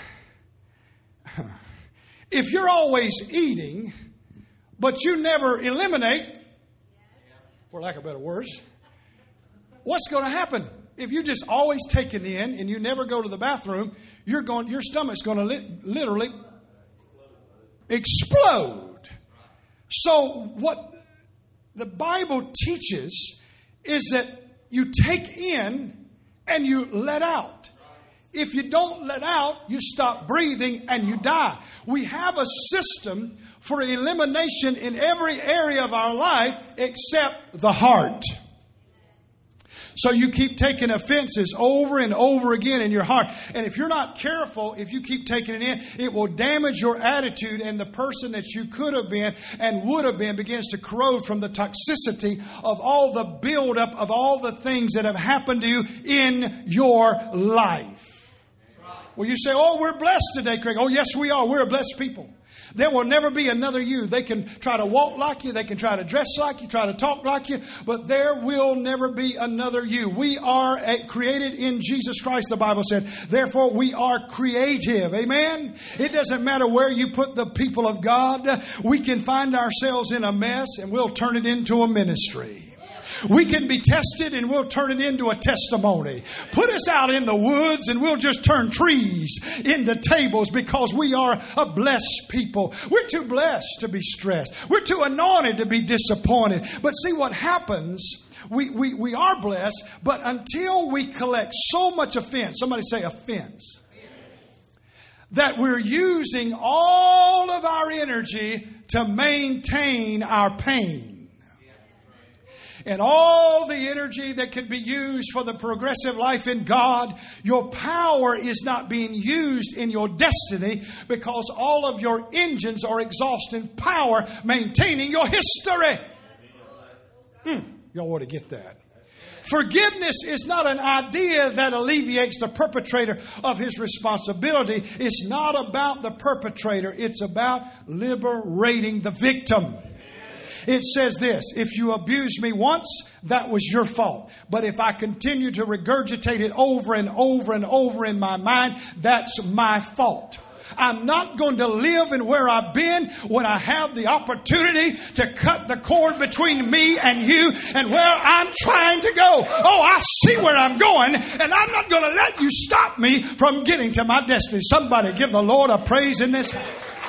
if you're always eating, but you never eliminate, for lack of better words, what's going to happen? If you're just always taking in and you never go to the bathroom, you're going, your stomach's going to li- literally explode. So what the Bible teaches is that you take in and you let out. If you don't let out, you stop breathing and you die. We have a system for elimination in every area of our life except the heart. So you keep taking offenses over and over again in your heart. And if you're not careful, if you keep taking it in, it will damage your attitude, and the person that you could have been and would have been begins to corrode from the toxicity of all the buildup of all the things that have happened to you in your life. Well, you say, oh, we're blessed today, Craig. Oh, yes, we are. We're a blessed people. There will never be another you. They can try to walk like you. They can try to dress like you, try to talk like you. But there will never be another you. We are a, created in Jesus Christ, the Bible said. Therefore, we are creative. Amen? It doesn't matter where you put the people of God. We can find ourselves in a mess and we'll turn it into a ministry. We can be tested and we'll turn it into a testimony. Put us out in the woods and we'll just turn trees into tables because we are a blessed people. We're too blessed to be stressed. We're too anointed to be disappointed. But see what happens, we, we, we are blessed, but until we collect so much offense, somebody say offense, that we're using all of our energy to maintain our pain. And all the energy that could be used for the progressive life in God, your power is not being used in your destiny because all of your engines are exhausting power maintaining your history. Hmm, y'all ought to get that. Forgiveness is not an idea that alleviates the perpetrator of his responsibility. It's not about the perpetrator. It's about liberating the victim. It says this, if you abuse me once, that was your fault. But if I continue to regurgitate it over and over and over in my mind, that's my fault. I'm not going to live in where I've been when I have the opportunity to cut the cord between me and you and where I'm trying to go. Oh, I see where I'm going, and I'm not going to let you stop me from getting to my destiny. Somebody give the Lord a praise in this house.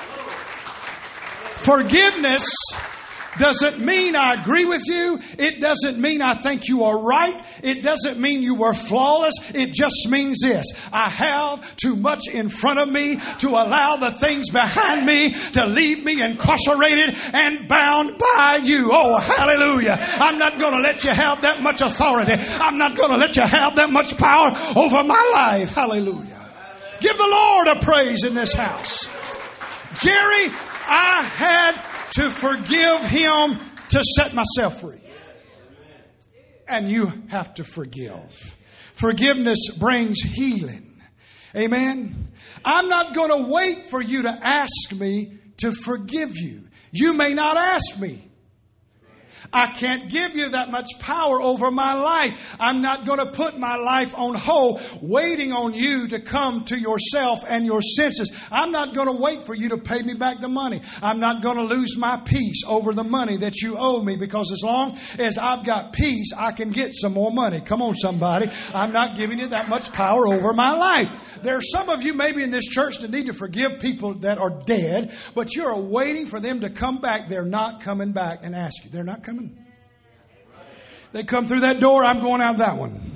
Forgiveness doesn't mean I agree with you. It doesn't mean I think you are right. It doesn't mean you were flawless. It just means this. I have too much in front of me to allow the things behind me to leave me incarcerated and bound by you. Oh, hallelujah. I'm not going to let you have that much authority. I'm not going to let you have that much power over my life. Hallelujah. Give the Lord a praise in this house. Jerry, I had to forgive him to set myself free. And you have to forgive. Forgiveness brings healing. Amen. I'm not going to wait for you to ask me to forgive you. You may not ask me. I can't give you that much power over my life. I'm not going to put my life on hold waiting on you to come to yourself and your senses. I'm not going to wait for you to pay me back the money. I'm not going to lose my peace over the money that you owe me, because as long as I've got peace, I can get some more money. Come on, somebody. I'm not giving you that much power over my life. There are some of you maybe in this church that need to forgive people that are dead, but you're waiting for them to come back. They're not coming back and ask you. They're not coming. They come through that door, I'm going out that one.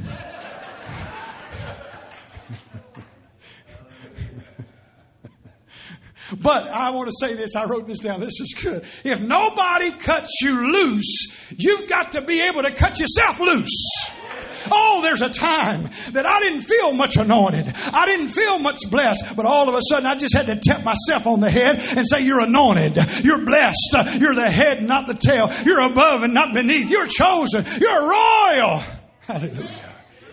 But I want to say this. I wrote this down. This is good. If nobody cuts you loose, you've got to be able to cut yourself loose. Oh, there's a time that I didn't feel much anointed. I didn't feel much blessed. But all of a sudden, I just had to tap myself on the head and say, you're anointed. You're blessed. You're the head, not the tail. You're above and not beneath. You're chosen. You're royal. Hallelujah.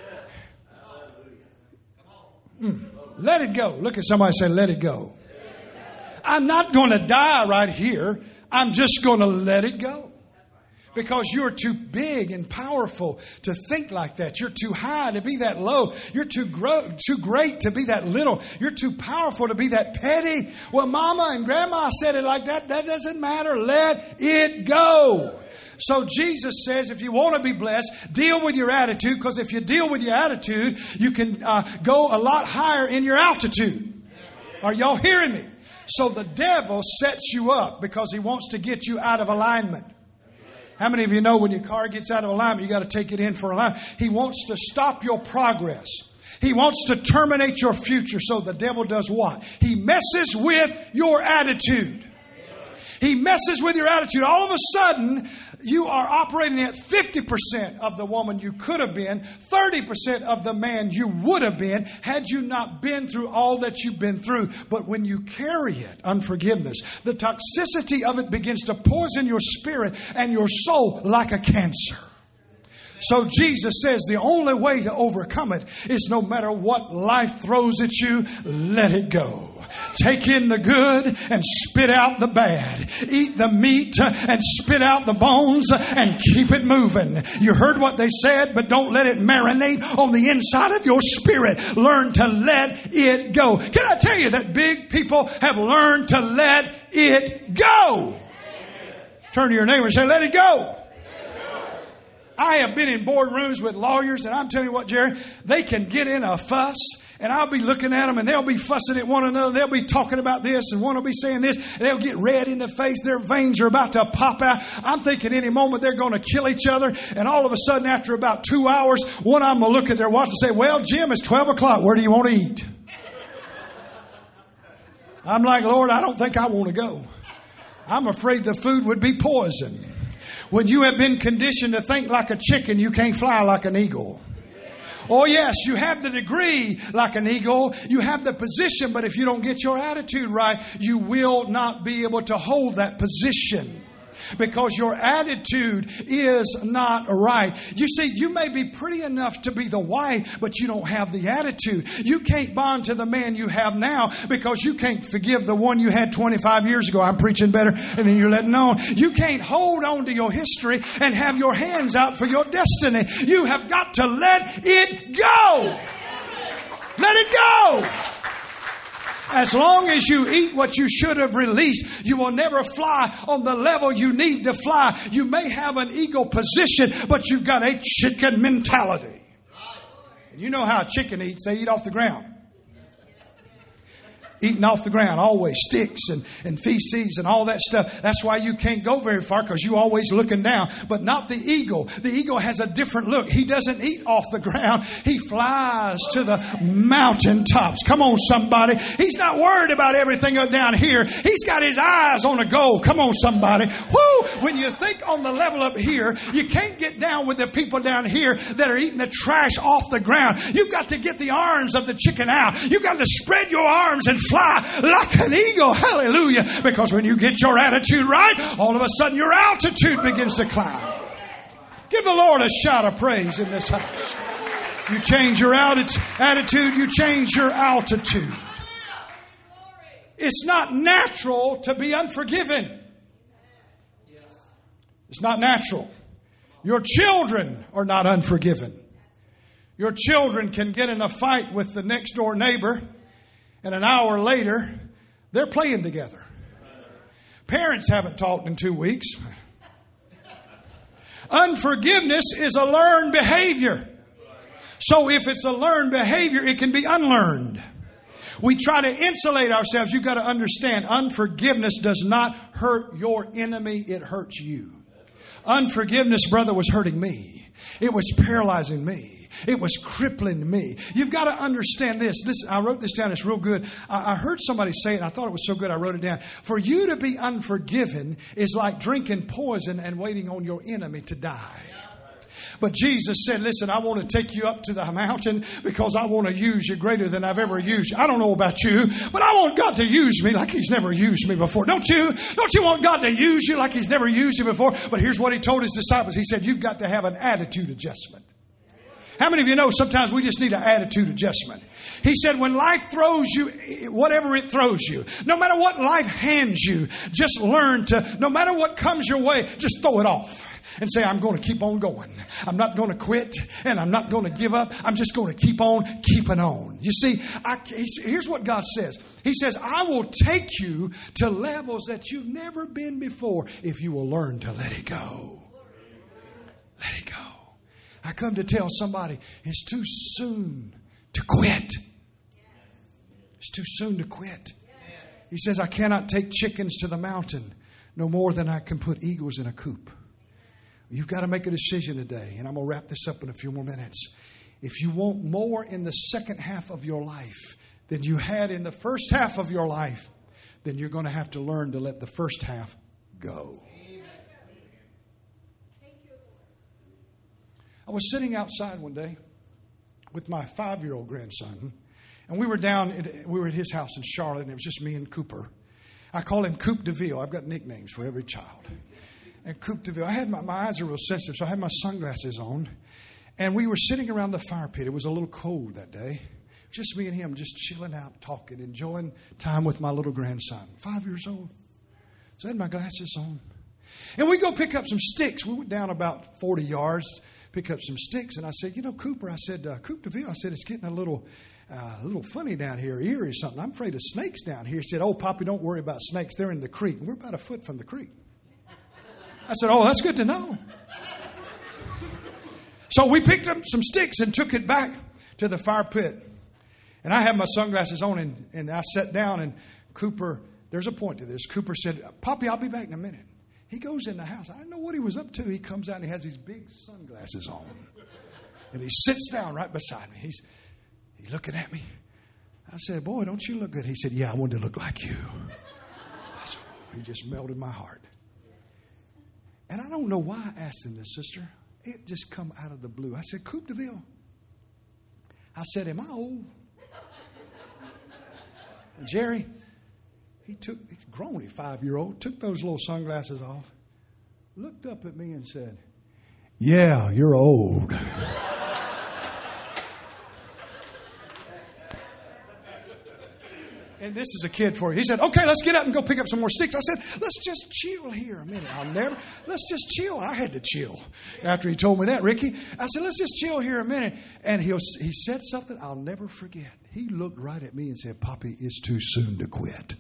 Mm. Let it go. Look at somebody and say, let it go. I'm not going to die right here. I'm just going to let it go. Because you're too big and powerful to think like that. You're too high to be that low. You're too gro- too great to be that little. You're too powerful to be that petty. Well, Mama and Grandma said it like that. That doesn't matter. Let it go. So Jesus says, if you want to be blessed, deal with your attitude. Because if you deal with your attitude, you can uh, go a lot higher in your altitude. Are y'all hearing me? So the devil sets you up because he wants to get you out of alignment. How many of you know when your car gets out of alignment, you got to take it in for alignment? He wants to stop your progress. He wants to terminate your future. So the devil does what? He messes with your attitude. He messes with your attitude. All of a sudden, you are operating at fifty percent of the woman you could have been, thirty percent of the man you would have been had you not been through all that you've been through. But when you carry it, unforgiveness, the toxicity of it begins to poison your spirit and your soul like a cancer. So Jesus says the only way to overcome it is no matter what life throws at you, let it go. Take in the good and spit out the bad. Eat the meat and spit out the bones and keep it moving. You heard what they said, but don't let it marinate on the inside of your spirit. Learn to let it go. Can I tell you that big people have learned to let it go? Turn to your neighbor and say, let it go. I have been in boardrooms with lawyers, and I'm telling you what, Jerry, they can get in a fuss, and I'll be looking at them, and they'll be fussing at one another. They'll be talking about this, and one will be saying this, and they'll get red in the face. Their veins are about to pop out. I'm thinking any moment they're going to kill each other, and all of a sudden, after about two hours, one of them will look at their watch and say, well, Jim, it's twelve o'clock. Where do you want to eat? I'm like, Lord, I don't think I want to go. I'm afraid the food would be poison. When you have been conditioned to think like a chicken, you can't fly like an eagle. Oh yes, you have the degree like an eagle. You have the position, but if you don't get your attitude right, you will not be able to hold that position. Because your attitude is not right. You see, you may be pretty enough to be the wife, but you don't have the attitude. You can't bond to the man you have now because you can't forgive the one you had twenty-five years ago. I'm preaching better, and then you're letting on. You can't hold on to your history and have your hands out for your destiny. You have got to let it go. Let it go. As long as you eat what you should have released, you will never fly on the level you need to fly. You may have an eagle position, but you've got a chicken mentality. And you know how a chicken eats. They eat off the ground. Eating off the ground, always sticks and, and feces and all that stuff. That's why you can't go very far, because you're always looking down. But not the eagle. The eagle has a different look. He doesn't eat off the ground. He flies to the mountaintops. Come on, somebody. He's not worried about everything down here. He's got his eyes on a goal. Come on, somebody. Woo! When you think on the level up here, you can't get down with the people down here that are eating the trash off the ground. You've got to get the arms of the chicken out. You've got to spread your arms and fly like an eagle. Hallelujah. Because when you get your attitude right, all of a sudden your altitude begins to climb. Give the Lord a shout of praise in this house. You change your attitude, you change your altitude. It's not natural to be unforgiven. It's not natural. Your children are not unforgiven. Your children can get in a fight with the next door neighbor, and an hour later, they're playing together. Parents haven't talked in two weeks. Unforgiveness is a learned behavior. So if it's a learned behavior, it can be unlearned. We try to insulate ourselves. You've got to understand, unforgiveness does not hurt your enemy. It hurts you. Unforgiveness, brother, was hurting me. It was paralyzing me. It was crippling me. You've got to understand this. This I wrote this down. It's real good. I, I heard somebody say it, and I thought it was so good I wrote it down. For you to be unforgiven is like drinking poison and waiting on your enemy to die. But Jesus said, listen, I want to take you up to the mountain because I want to use you greater than I've ever used you. I don't know about you, but I want God to use me like He's never used me before. Don't you? Don't you want God to use you like He's never used you before? But here's what He told His disciples. He said, you've got to have an attitude adjustment. How many of you know sometimes we just need an attitude adjustment? He said, when life throws you, whatever it throws you, no matter what life hands you, just learn to, no matter what comes your way, just throw it off and say, I'm going to keep on going. I'm not going to quit, and I'm not going to give up. I'm just going to keep on keeping on. You see, I, here's what God says. He says, I will take you to levels that you've never been before if you will learn to let it go. Let it go. I come to tell somebody it's too soon to quit. It's too soon to quit. He says, I cannot take chickens to the mountain no more than I can put eagles in a coop. You've got to make a decision today. And I'm going to wrap this up in a few more minutes. If you want more in the second half of your life than you had in the first half of your life, then you're going to have to learn to let the first half go. I was sitting outside one day with my five-year-old grandson, and we were down, at, we were at his house in Charlotte, and it was just me and Cooper. I call him Coop DeVille. I've got nicknames for every child. And Coop DeVille. I had my, my eyes are real sensitive, so I had my sunglasses on, and we were sitting around the fire pit. It was a little cold that day. Just me and him, just chilling out, talking, enjoying time with my little grandson. Five years old. So I had my glasses on. And we go pick up some sticks. We went down about forty yards, pick up some sticks. And I said, you know, Cooper, I said, uh, Coop DeVille, I said, it's getting a little uh, a little funny down here, eerie or something. I'm afraid of snakes down here. He said, oh, Poppy, don't worry about snakes. They're in the creek. And we're about a foot from the creek. I said, oh, that's good to know. So we picked up some sticks and took it back to the fire pit. And I had my sunglasses on, and, and I sat down, and Cooper, there's a point to this. Cooper said, Poppy, I'll be back in a minute. He goes in the house. I don't know what he was up to. He comes out, and he has these big sunglasses on. And he sits down right beside me. He's, he's looking at me. I said, boy, don't you look good? He said, yeah, I wanted to look like you. I said, oh, he just melted my heart. And I don't know why I asked him this, sister. It just come out of the blue. I said, Coop DeVille. I said, am I old? And Jerry, he took, he's grown, he's five-year-old, took those little sunglasses off, looked up at me and said, yeah, you're old. And this is a kid for you. He said, okay, let's get up and go pick up some more sticks. I said, let's just chill here a minute. I'll never, let's just chill. I had to chill after he told me that, Ricky. I said, let's just chill here a minute. And he he said something I'll never forget. He looked right at me and said, Poppy, it's too soon to quit.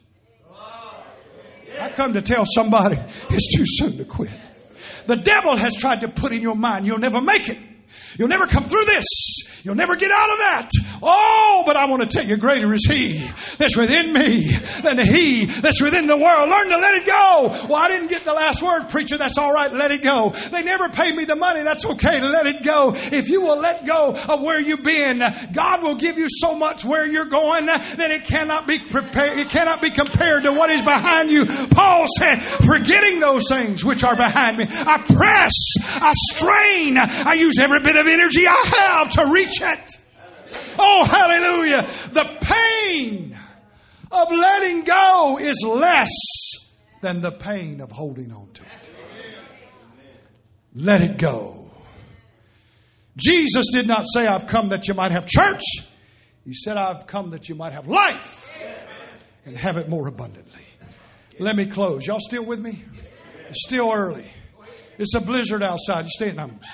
I come to tell somebody it's too soon to quit. The devil has tried to put in your mind, you'll never make it. You'll never come through this. You'll never get out of that. Oh, but I want to tell you, greater is He that's within me than He that's within the world. Learn to let it go. Well, I didn't get the last word, preacher. That's all right. Let it go. They never paid me the money. That's okay to let it go. If you will let go of where you've been, God will give you so much where you're going that it cannot be prepared. It cannot be compared to what is behind you. Paul said, forgetting those things which are behind me, I press, I strain, I use every bit of energy I have to reach it. Oh, hallelujah. The pain of letting go is less than the pain of holding on to it. Let it go. Jesus did not say, I've come that you might have church. He said, I've come that you might have life and have it more abundantly. Let me close. Y'all still with me? It's still early. It's a blizzard outside. You stay in numbers.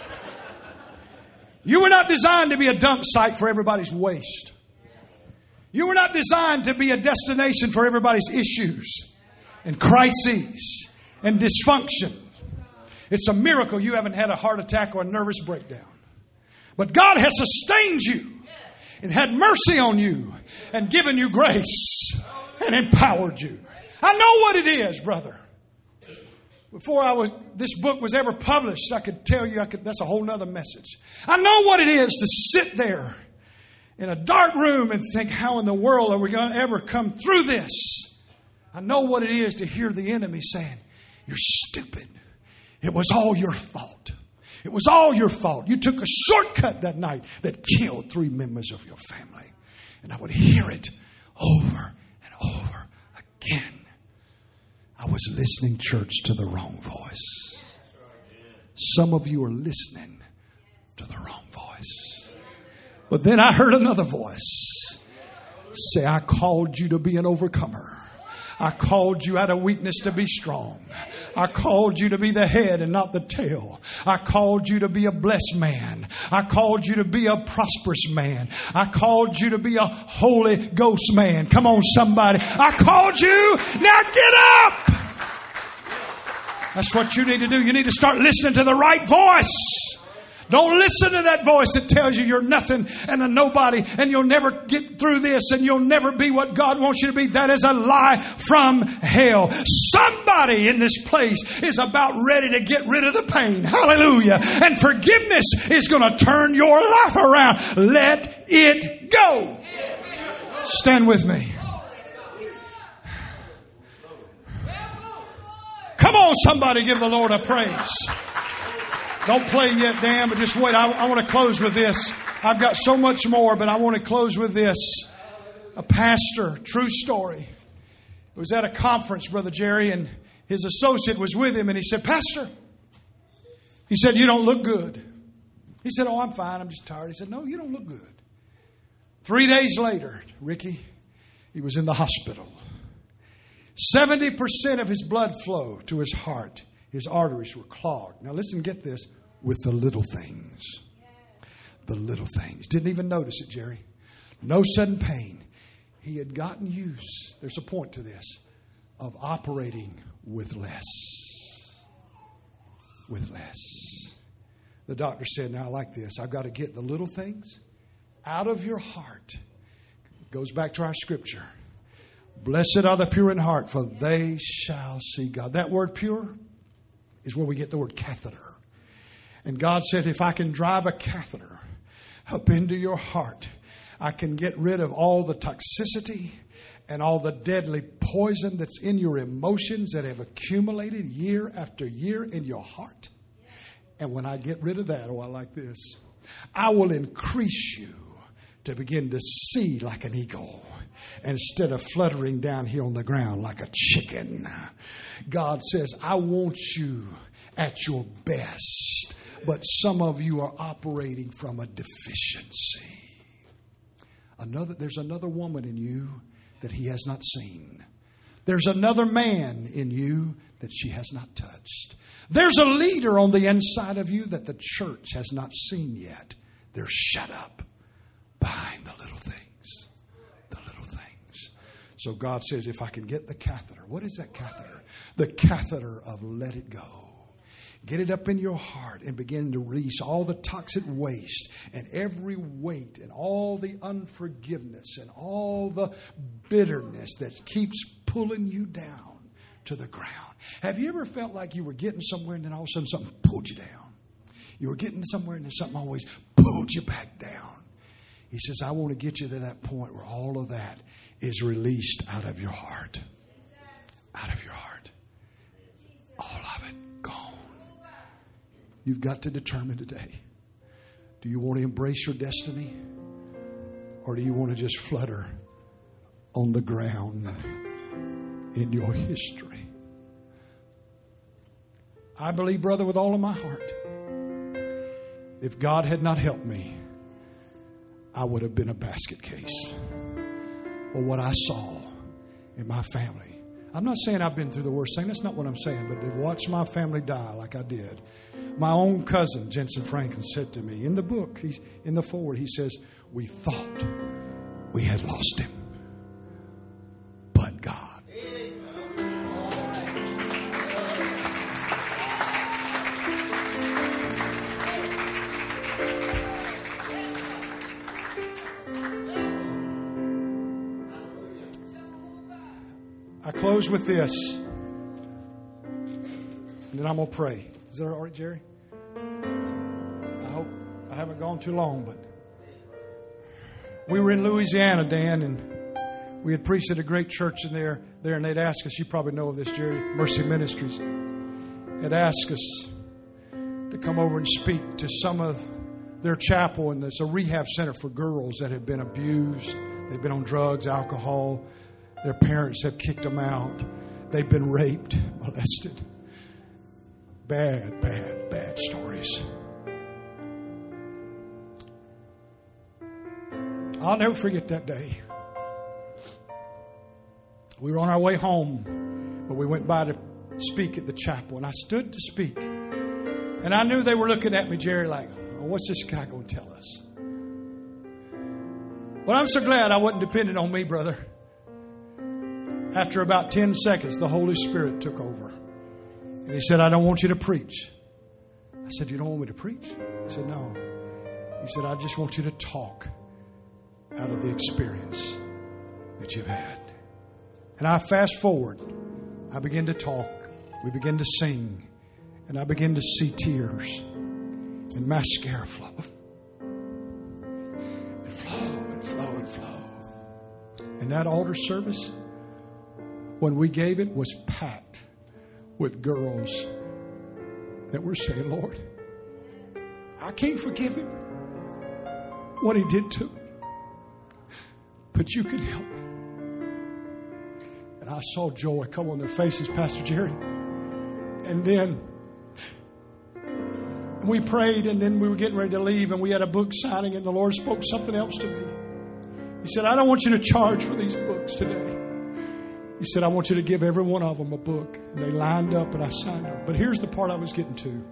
You were not designed to be a dump site for everybody's waste. You were not designed to be a destination for everybody's issues and crises and dysfunction. It's a miracle you haven't had a heart attack or a nervous breakdown. But God has sustained you and had mercy on you and given you grace and empowered you. I know what it is, brother. Before I was, this book was ever published, I could tell you, I could, that's a whole nother message. I know what it is to sit there in a dark room and think, how in the world are we going to ever come through this? I know what it is to hear the enemy saying, you're stupid. It was all your fault. It was all your fault. You took a shortcut that night that killed three members of your family. And I would hear it over and over again. I was listening, church, to the wrong voice. Some of you are listening to the wrong voice. But then I heard another voice say, I called you to be an overcomer. I called you out of weakness to be strong. I called you to be the head and not the tail. I called you to be a blessed man. I called you to be a prosperous man. I called you to be a Holy Ghost man. Come on, somebody. I called you. Now get up. That's what you need to do. You need to start listening to the right voice. Don't listen to that voice that tells you you're nothing and a nobody and you'll never get through this and you'll never be what God wants you to be. That is a lie from hell. Somebody in this place is about ready to get rid of the pain. Hallelujah. And forgiveness is going to turn your life around. Let it go. Stand with me. Come on, somebody give the Lord a praise. Don't play yet, Dan, but just wait. I, I want to close with this. I've got so much more, but I want to close with this. A pastor, true story. He was at a conference, Brother Jerry, and his associate was with him, and he said, Pastor, he said, you don't look good. He said, oh, I'm fine. I'm just tired. He said, no, you don't look good. Three days later, Ricky, he was in the hospital. seventy percent of his blood flow to his heart. His arteries were clogged. Now listen, get this. With the little things. The little things. Didn't even notice it, Jerry. No sudden pain. He had gotten used, there's a point to this, of operating with less. With less. The doctor said, now I like this. I've got to get the little things out of your heart. It goes back to our scripture. Blessed are the pure in heart, for they shall see God. That word pure is where we get the word catheter. And God said, if I can drive a catheter up into your heart, I can get rid of all the toxicity and all the deadly poison that's in your emotions that have accumulated year after year in your heart. And when I get rid of that, oh, I like this, I will increase you to begin to see like an eagle instead of fluttering down here on the ground like a chicken. God says, I want you at your best, but some of you are operating from a deficiency. Another, there's another woman in you that he has not seen. There's another man in you that she has not touched. There's a leader on the inside of you that the church has not seen yet. They're shut up behind the little things. The little things. So God says, if I can get the catheter. What is that catheter? The catheter of let it go. Get it up in your heart and begin to release all the toxic waste and every weight and all the unforgiveness and all the bitterness that keeps pulling you down to the ground. Have you ever felt like you were getting somewhere and then all of a sudden something pulled you down? You were getting somewhere and then something always pulled you back down. He says, I want to get you to that point where all of that is released out of your heart. Out of your heart. All of it gone. You've got to determine today. Do you want to embrace your destiny? Or do you want to just flutter on the ground in your history? I believe, brother, with all of my heart, if God had not helped me, I would have been a basket case. Or what I saw in my family. I'm not saying I've been through the worst thing. That's not what I'm saying. But to watch my family die like I did. My own cousin, Jensen Franklin, said to me in the book, he's in the forward, he says, we thought we had lost him. But God. I close with this. And then I'm going to pray. Is that all right, Jerry? I hope I haven't gone too long, but we were in Louisiana, Dan, and we had preached at a great church in there, there, and they'd asked us, you probably know of this, Jerry, Mercy Ministries, had asked us to come over and speak to some of their chapel, and it's a rehab center for girls that have been abused. They've been on drugs, alcohol. Their parents have kicked them out. They've been raped, molested. Bad, bad, bad stories. I'll never forget that day. We were on our way home, but we went by to speak at the chapel, and I stood to speak. And I knew they were looking at me, Jerry, like, oh, what's this guy going to tell us? Well, I'm so glad I wasn't dependent on me, brother. After about ten seconds, the Holy Spirit took over. And he said, I don't want you to preach. I said, you don't want me to preach? He said, no. He said, I just want you to talk out of the experience that you've had. And I fast forward. I begin to talk. We begin to sing. And I begin to see tears and mascara flow. And flow and flow and flow. And that altar service, when we gave it, was packed with girls that were saying, Lord, I can't forgive him what he did to me, but you can help me. And I saw joy come on their faces, Pastor Jerry. And then we prayed, and then we were getting ready to leave, and we had a book signing, and the Lord spoke something else to me. He said, I don't want you to charge for these books today. He said, I want you to give every one of them a book. And they lined up, and I signed them. But here's the part I was getting to.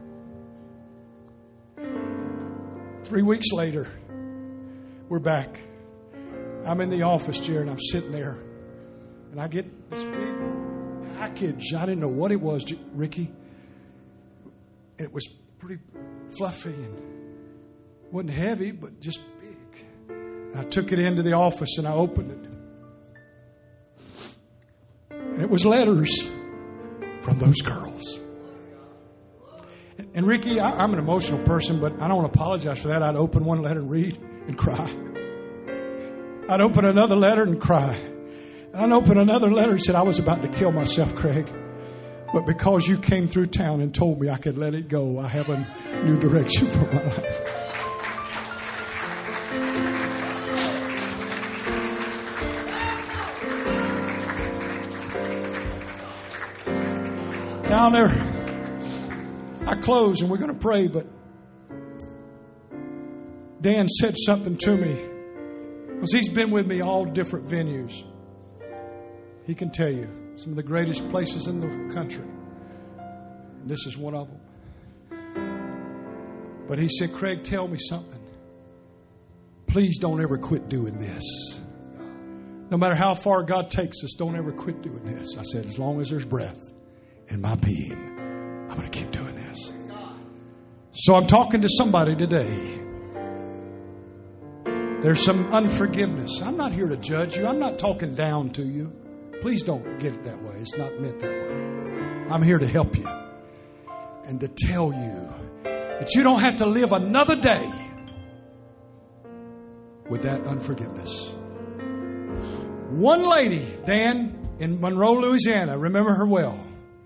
Three weeks later, we're back. I'm in the office, Jerry, and I'm sitting there. And I get this big package. I didn't know what it was, Ricky. It was pretty fluffy and wasn't heavy, but just big. And I took it into the office and I opened it. And it was letters from those girls. And, and Ricky, I, I'm an emotional person, but I don't want to apologize for that. I'd open one letter and read and cry. I'd open another letter and cry. And I'd open another letter and said, I was about to kill myself, Craig. But because you came through town and told me I could let it go, I have a new direction for my life. Down there, I close and we're going to pray, but Dan said something to me because he's been with me all different venues. He can tell you some of the greatest places in the country. And this is one of them. But he said, Craig, tell me something. Please don't ever quit doing this. No matter how far God takes us, don't ever quit doing this. I said, as long as there's breath in my being, I'm going to keep doing this. So I'm talking to somebody today. There's some unforgiveness. I'm not here to judge you. I'm not talking down to you. Please don't get it that way. It's not meant that way. I'm here to help you and to tell you that you don't have to live another day with that unforgiveness. One lady, Dan, in Monroe, Louisiana, I remember her well.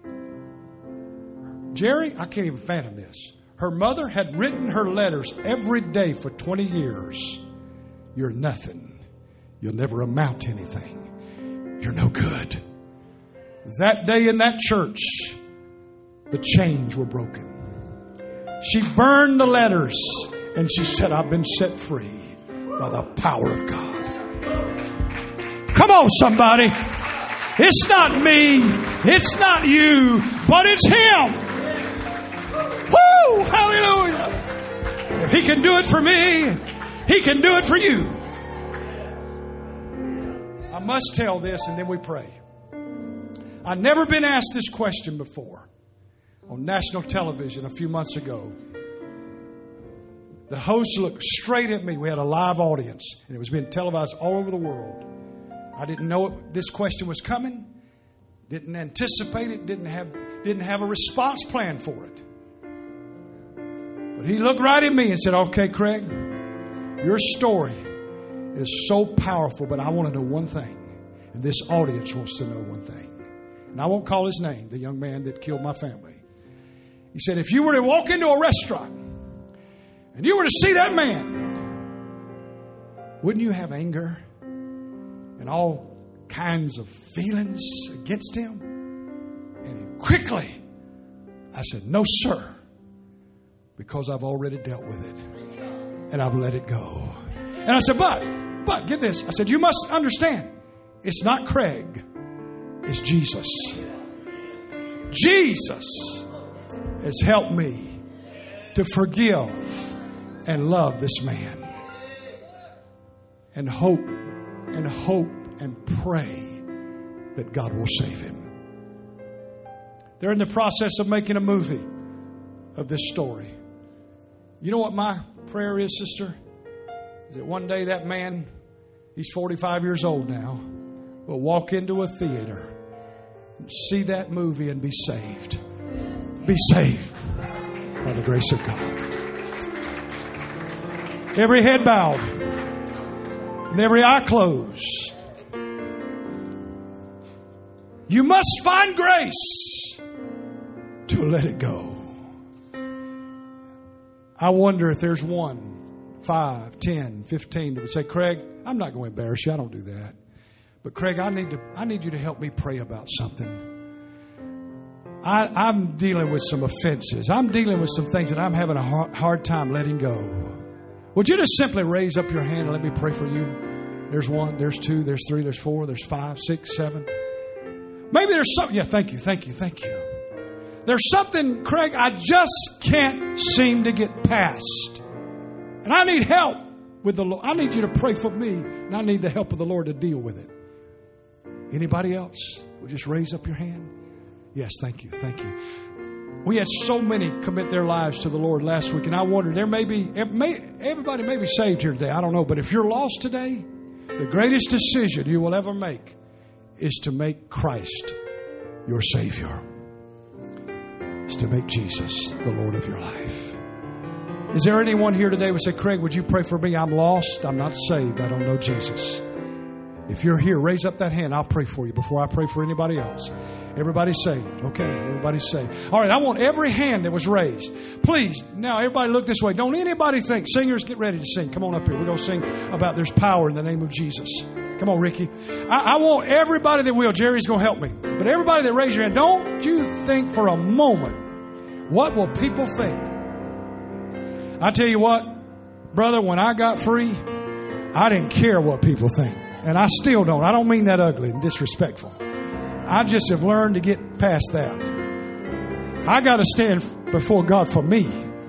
Jerry, I can't even fathom this. Her mother had written her letters every day for twenty years. You're nothing. You'll never amount to anything. You're no good. That day in that church, the chains were broken. She burned the letters and she said, I've been set free by the power of God. Come on, somebody. It's not me. It's not you, but it's Him. Woo! Hallelujah. If He can do it for me, He can do it for you. I must tell this and then we pray. I've never been asked this question before. On national television a few months ago, the host looked straight at me. We had a live audience and it was being televised all over the world. I didn't know this question was coming. Didn't anticipate it. Didn't have, didn't have a response plan for it. But he looked right at me and said, okay, Craig, your story is so powerful, but I want to know one thing. And this audience wants to know one thing. And I won't call his name, the young man that killed my family. He said, if you were to walk into a restaurant and you were to see that man, wouldn't you have anger and all kinds of feelings against him? And quickly, I said, no, sir, because I've already dealt with it and I've let it go. And I said, but, but, get this. I said, you must understand, it's not Craig, it's Jesus. Jesus has helped me to forgive and love this man. And hope and hope and pray that God will save him. They're in the process of making a movie of this story. You know what my prayer is, sister? Is that one day that man, he's forty-five years old now, will walk into a theater and see that movie and be saved. Be saved by the grace of God. Every head bowed and every eye closed. You must find grace to let it go. I wonder if there's one, five, ten, fifteen that would say, Craig, I'm not going to embarrass you. I don't do that. But Craig, I need to. I need you to help me pray about something. I, I'm dealing with some offenses. I'm dealing with some things that I'm having a hard, hard time letting go. Would you just simply raise up your hand and let me pray for you? There's one, there's two, there's three, there's four, there's five, six, seven. Maybe there's something. Yeah, thank you, thank you, thank you. There's something, Craig, I just can't seem to get past. And I need help with the Lord. I need you to pray for me, and I need the help of the Lord to deal with it. Anybody else? Would you just raise up your hand? Yes, thank you, thank you. We had so many commit their lives to the Lord last week, and I wondered, there may be, everybody may be saved here today. I don't know, but if you're lost today, the greatest decision you will ever make is to make Christ your Savior. Is to make Jesus the Lord of your life. Is there anyone here today who would say, Craig, would you pray for me? I'm lost. I'm not saved. I don't know Jesus. If you're here, raise up that hand. I'll pray for you before I pray for anybody else. Everybody's saved. Okay, everybody's saved. All right, I want every hand that was raised. Please, now everybody look this way. Don't anybody think. Singers, get ready to sing. Come on up here. We're going to sing about there's power in the name of Jesus. Come on, Ricky. I, I want everybody that will. Jerry's going to help me. But everybody that raised your hand, don't you think for a moment, what will people think? I tell you what, brother, when I got free, I didn't care what people think. And I still don't. I don't mean that ugly and disrespectful. I just have learned to get past that. I got to stand before God for me.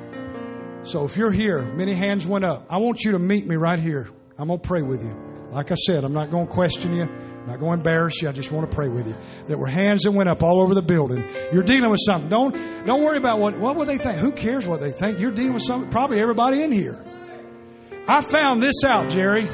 So if you're here, many hands went up. I want you to meet me right here. I'm going to pray with you. Like I said, I'm not going to question you. I'm not going to embarrass you. I just want to pray with you. There were hands that went up all over the building. You're dealing with something. Don't don't worry about what, what will they think. Who cares what they think? You're dealing with something. Probably everybody in here. I found this out, Jerry.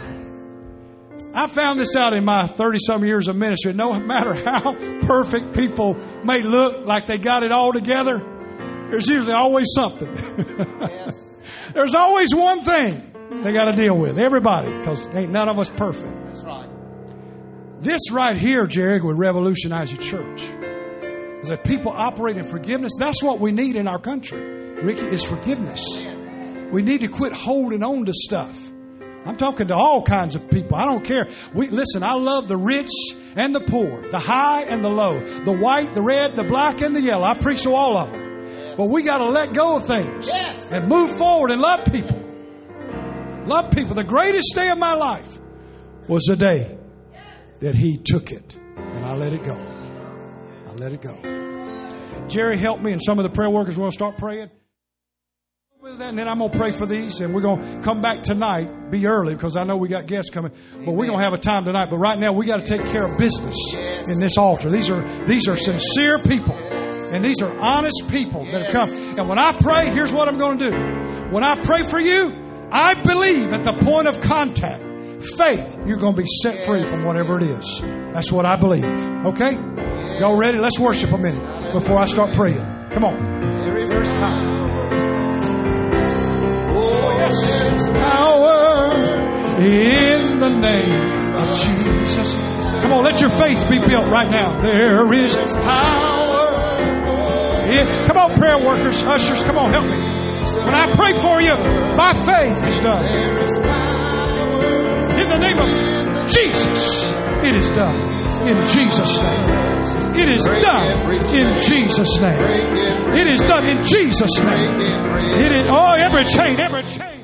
I found this out in my thirty-some years of ministry. No matter how perfect people may look like they got it all together, there's usually always something. Yes. There's always one thing they got to deal with. Everybody, because ain't none of us perfect. That's right. This right here, Jerry, would revolutionize your church. Is that people operate in forgiveness. That's what we need in our country, Ricky, is forgiveness. We need to quit holding on to stuff. I'm talking to all kinds of people. I don't care. We listen, I love the rich and the poor, the high and the low, the white, the red, the black, and the yellow. I preach to all of them. But we got to let go of things and move forward and love people. Love people. The greatest day of my life was the day that He took it and I let it go. I let it go. Jerry, help me, and some of the prayer workers will start praying. And then I'm going to pray for these, and we're going to come back tonight, be early, because I know we got guests coming, but we're going to have a time tonight. But right now, we got to take care of business in this altar. These are these are sincere people, and these are honest people that have come. And when I pray, here's what I'm going to do. When I pray for you, I believe at the point of contact, faith, you're going to be set free from whatever it is. That's what I believe. Okay? Y'all ready? Let's worship a minute before I start praying. Come on. There's power. There's power in the name of Jesus. Come on, let your faith be built right now. There is power. In, come on, prayer workers, ushers, come on, help me. When I pray for you, my faith is done. In the name of Jesus, it is done. In Jesus' name. It is done in Jesus' name. It is done in Jesus' name. It is, oh, every chain, every chain.